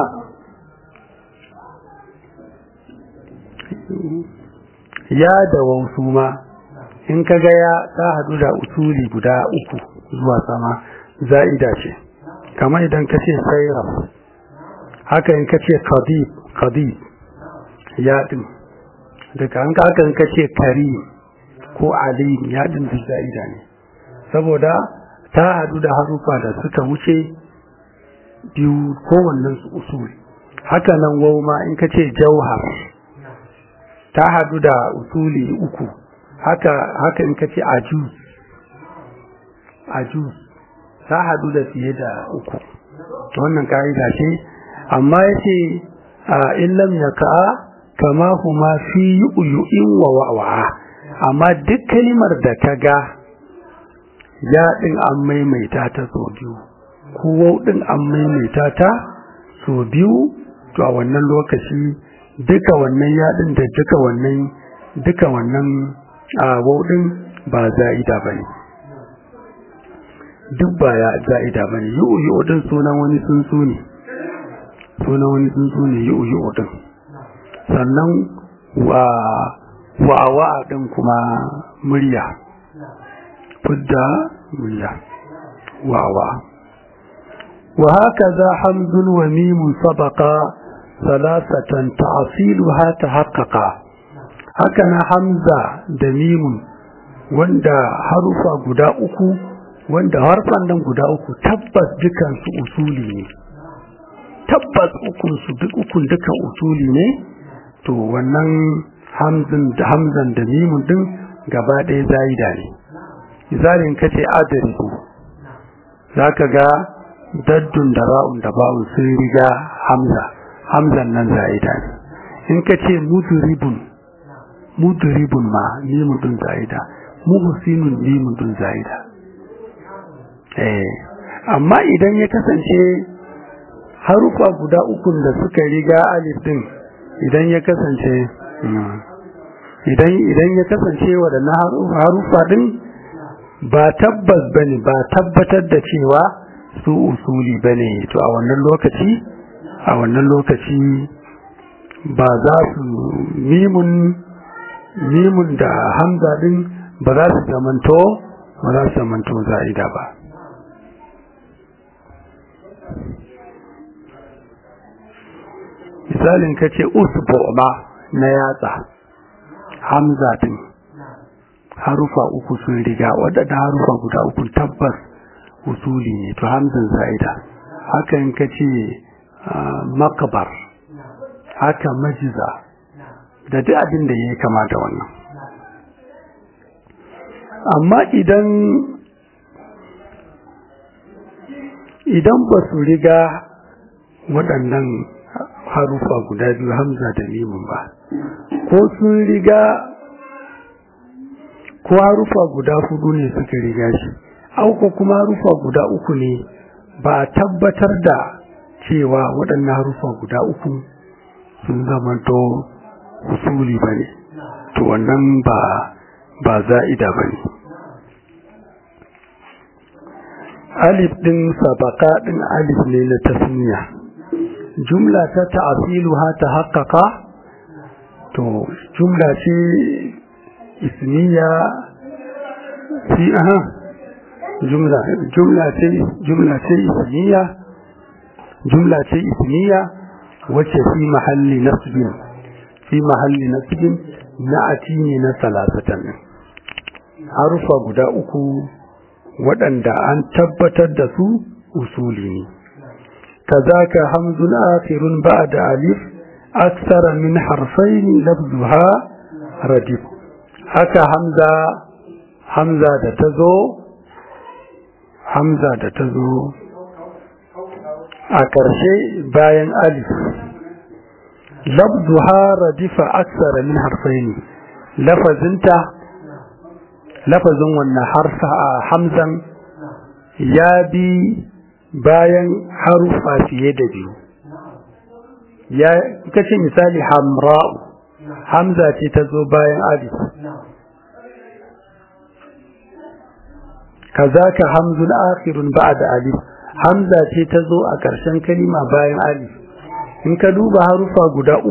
ya da wausu ma in kaga ya ta hadu da usuli guda uku zuwa sama za'ida ce kamar idan kace sayraf haka in kace qadib ya din daga an ka haka in kace karim ko alim ya din za'ida ne saboda ta hadu da harufa da suka wuce biyu kowannen su usuli haka nan wauma in kace jauhar ta hadu da usuli uku haka in kace ajuz ta hadu da fiye da uku wannan kaida ce amma yace illam yaka kama huma fi yu'in wa wa'wa amma duk kalimar da kaga ya din an maimaita ta so biyu ko wau din an maimaita ta so biyu to a wannan lokaci duka wannan yadin da duka wannan wau din ba za'ida bane duk ba ya za'ida bane yu'yu din sunan wani tsuntsu ne yu'yu din sannan wa din kuma murya fudda murya wa وهكذا حمز وميم سبقا ثلاثة تعصيلها تحققا هكذا حمزة دميم wanda harufa guda uku wanda harfan nan guda uku tabbas dukan su usuli ne tabbas duk ukun dukan usuli ne to wannan hamzan da mimun din gaba ɗaya zaida ne misalin kace adribu zaka ga daddun da ra'un da ba'un sun riga hamzan nan zaida ne in kace mudribun ma mimun din zaida muhsinun mimun din zaida amma idan ya kasance harufa guda ukun da suka riga alif din idan ya kasance waɗannan harufa din ba tabbas bane ba tabbatar da cewa su usuli bane to a wannan lokaci ba za su mimun da hamza din ba za su zamanto za'ida ba misalin ka ce usbu ma na yatsa hamza din harufa uku sun riga waɗanda harufa guda uku tabbas usuli ne to hamzan za'ida haka in ka ce makabar haka majiza da duk abin da ya kama da wannan amma idan ba su riga waɗannan harufa guda biyu hamza da mimun ba ko sun riga ko harufa guda hudu ne suka riga shi auko kuma harufa guda uku ne ba a tabbatar da cewa waɗannan harufa guda uku sun zamanto usuli ba ne to wannan ba za'ida ba ne alif ɗin sabaka ɗin alif ne na tasniya jumla ta ta'asiluha ta haƙaƙa to jumla ce ismiya fi jumla ce ismiya wacce fi mahalli nasbin na'ati ne na salasatan harufa guda uku waɗanda an tabbatar da su usuli ne kazaka hamzun akhirun ba'da alif aksara min harfain lafzuha radif haka hamza da tazo a ƙarshe bayan alif lafzuha radifa aksara min harfain lafazin wannan hamzan ya bi bayan harufa fiye da biyu ya kace misali hamra'u hamza ce ta zo bayan alif kazaka hamzun akhirun ba'da alif hamza ce ta zo a ƙarshen kalima bayan alif in ka duba harufa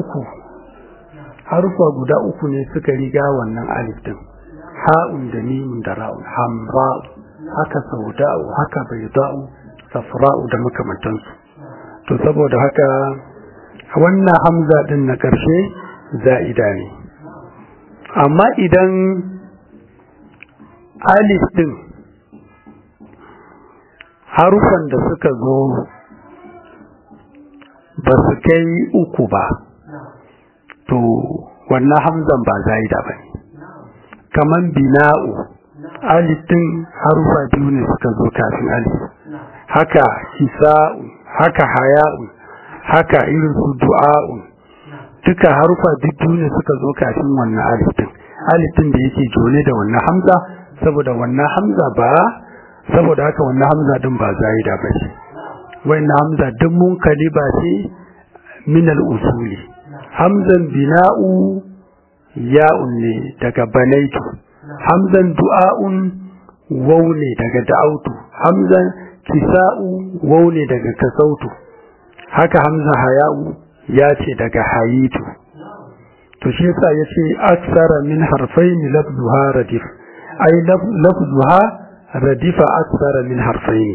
guda uku ne suka riga wannan alif din ha'un da mimun da ra'un hamra'u haka sauda'u haka bayda'u safra'u da makamantansu to saboda haka wannan hamza din na ƙarshe za'ida ne amma idan alif din harufan da suka zo ba su kai uku ba to wannan hamzan ba za'ida ba ne kaman bina'u alif din harufa biyu ne suka zo kafin alif haka hisa'u haka haya'u haka irin su du'a'u duka harufa biyu ne suka zo kafin wannan alif din da yake jone da wannan hamza saboda wannan hamza saboda haka wannan hamza din ba zaida ba ce wannan hamza din munkaliba ce min al-usuli hamzan bina'u ya'un ne daga banaitu hamzan du'a'un waw ne daga da'autu, hamzan kisa'u waw ne daga kasautu, haka hamza haya'u ya ce daga hayitu. To shi yasa yace aksara min harfaini lafzuha radif, ai lafzuha radifa aksara min harfaini.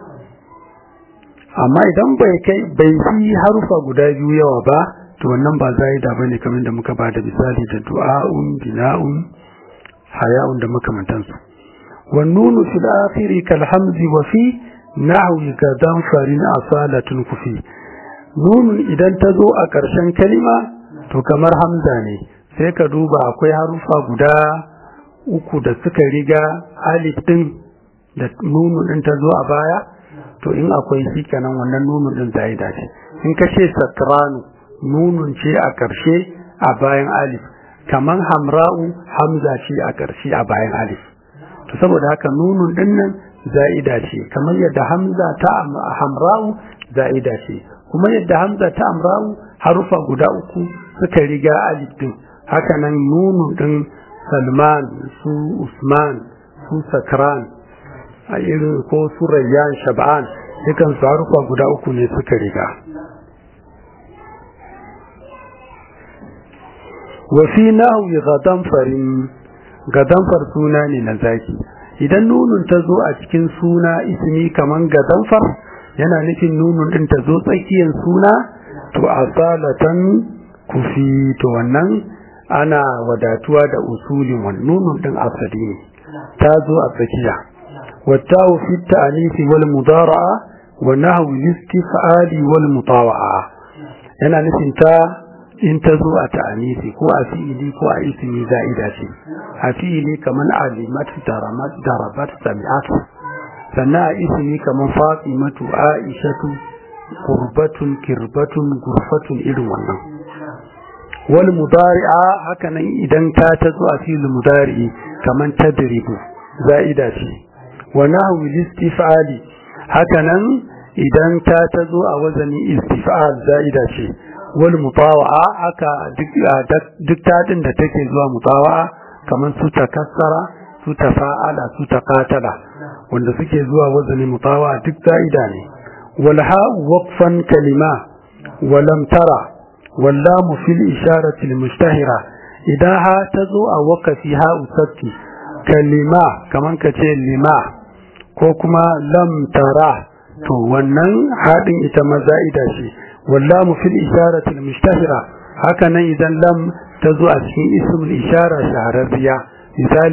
Amma idan bai fi harufa guda biyu yawa ba, to wannan ba zaida bane, kamar da muka bada misali da du'a'un, bina'un, haya'un da makamantansu. wan nunu fil akhiri kal hamzi wa fi nahwi gadan farin asalatun kufi. Nunun idan ta zo a ƙarshen kalima to kamar hamza ne, sai ka duba akwai harufa guda uku da suka riga alif din da nunun din ta zo a baya, to in akwai shi kenan wannan nunun din zaida ce. In ka ce sakranu, nunun ce a ƙarshe a bayan alif, kamar hamra'u hamza ce a ƙarshe a bayan alif. To saboda haka nunun din nan zaida ce, kamar yadda hamza ta hamra'u zaida ce, kuma yadda hamza ta amra'u harufa guda uku suka riga alif din, haka nan nunun din Salman, su Usman, su Sakran, a irin ko su Rayyan, Shab'an, dukan su harufa guda uku ne suka riga. Wa fi nahwi gadanfar suna ne na zaki. Idan nunun ta zo a cikin suna ismi kaman gadanfar, yana nufin nunun din ta zo tsakiyar suna, to asalatan kufi, to wannan ana wadatuwa da usulin wannan nunun din asali ne, ta zo a tsakiya. Wattahu fi ta'nisi wal mudara'a wa nahwi istif'ali wal mutawa'a, yana nufin ta in ta zo a ta'anisi ko a fi'ili ko a ismi za'ida ce. A fi'ili kaman alimat, darabat, sami'at, sannan a ismi kaman fatimatu, aishatu, qurbatun, kirbatun, gurfatun, irin wannan. Wal mudari'a haka nan idan ta zo a fi'il mudari'i kaman tadribu za'ida ce. Wa nahwi istif'ali haka nan idan ta zo a wazani istif'al za'ida ce. Wal mutawa'a haka duk tadin da take zuwa mutawa'a kaman su takassara, su tafa'ala, su taqatala, wanda suke zuwa wazani mutawa'a duk za'ida ne. Wal ha'u waqfan kalima wa lam tara wal lamu fil isharati al mushtahira, idan ha ta zo a waqafi ha'u sakki kalima kaman kace lima ko kuma lam tara, to wannan hadin ita ma za'ida ce. واللام في الإشارة المشتهرة هكذا إذا لم تزوء في اسم الإشارة شهرية، مثال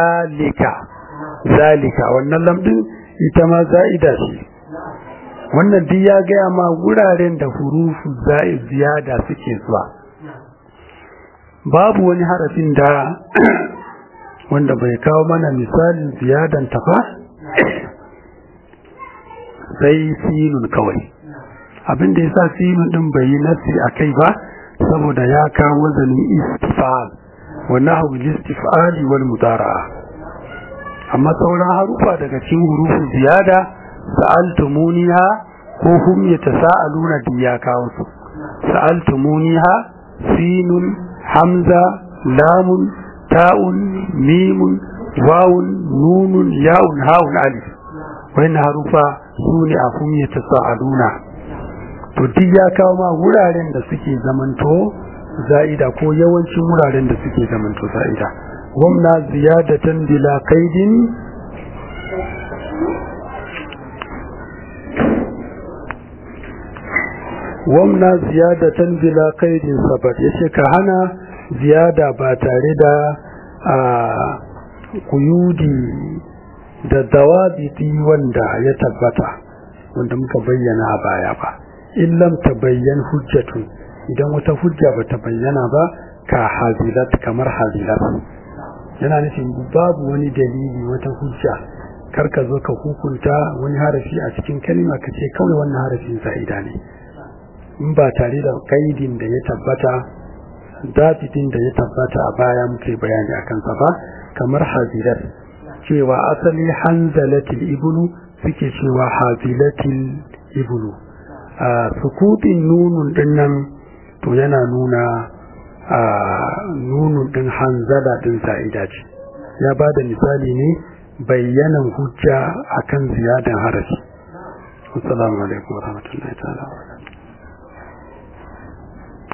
ذلك وأن لم إتما زائدة. wannan duk ya gaya ma wuraren da hurufu ziyada suke zuwa. Babu wani harafin da wanda bai kawo mana misalin ziyadan ta ba sai sinun kawai. Abin da yasa sinun din bai yi nafsi akai ba saboda ya kawo wazanin istifal wa nahwu istifal wal mudara'a. Amma sauran harufa daga cikin hurufin ziyada sa'altumuniha ko hum yatasaaluna din ya kawo su. Sa'altumuniha sinun, hamza, lamun, ta'un, mimun, wawun, nunun, ya'un, ha'un, alif. Wannan harufa sune a hum yatasaaluna. To duk ya kawo ma wuraren da suke zamanto za'ida ko yawancin wuraren da suke zamanto za'ida. Wamna ziyadatan bila qaidin wamna ziyadatan bila qaidin sabat, yace ka hana ziyada ba tare da kuyudi da dawabiti wanda ya tabbata wanda muka bayyana a baya ba. In lam tabayyan hujjatu, idan wata hujja ba ta bayyana ba, ka hazilat, kamar hazilat, yana nufin babu wani dalili wata hujja, kar ka zo ka hukunta wani harafi a cikin kalma ka ce kawai wannan harafin za'ida ne, in ba tare da kaidin da ya tabbata, dabitin da ya tabbata a baya muke bayani akan sa ba. Kamar hazilat, cewa asali hanzalatil ibnu suke cewa hazilatil ibnu. Sukutin nunun din nan to yana nuna nunun din hanzala din za'ida ce. Ya ba da misali ne bayyanan hujja akan ziyadan harafi. Assalamu alaikum warahmatullahi ta'ala.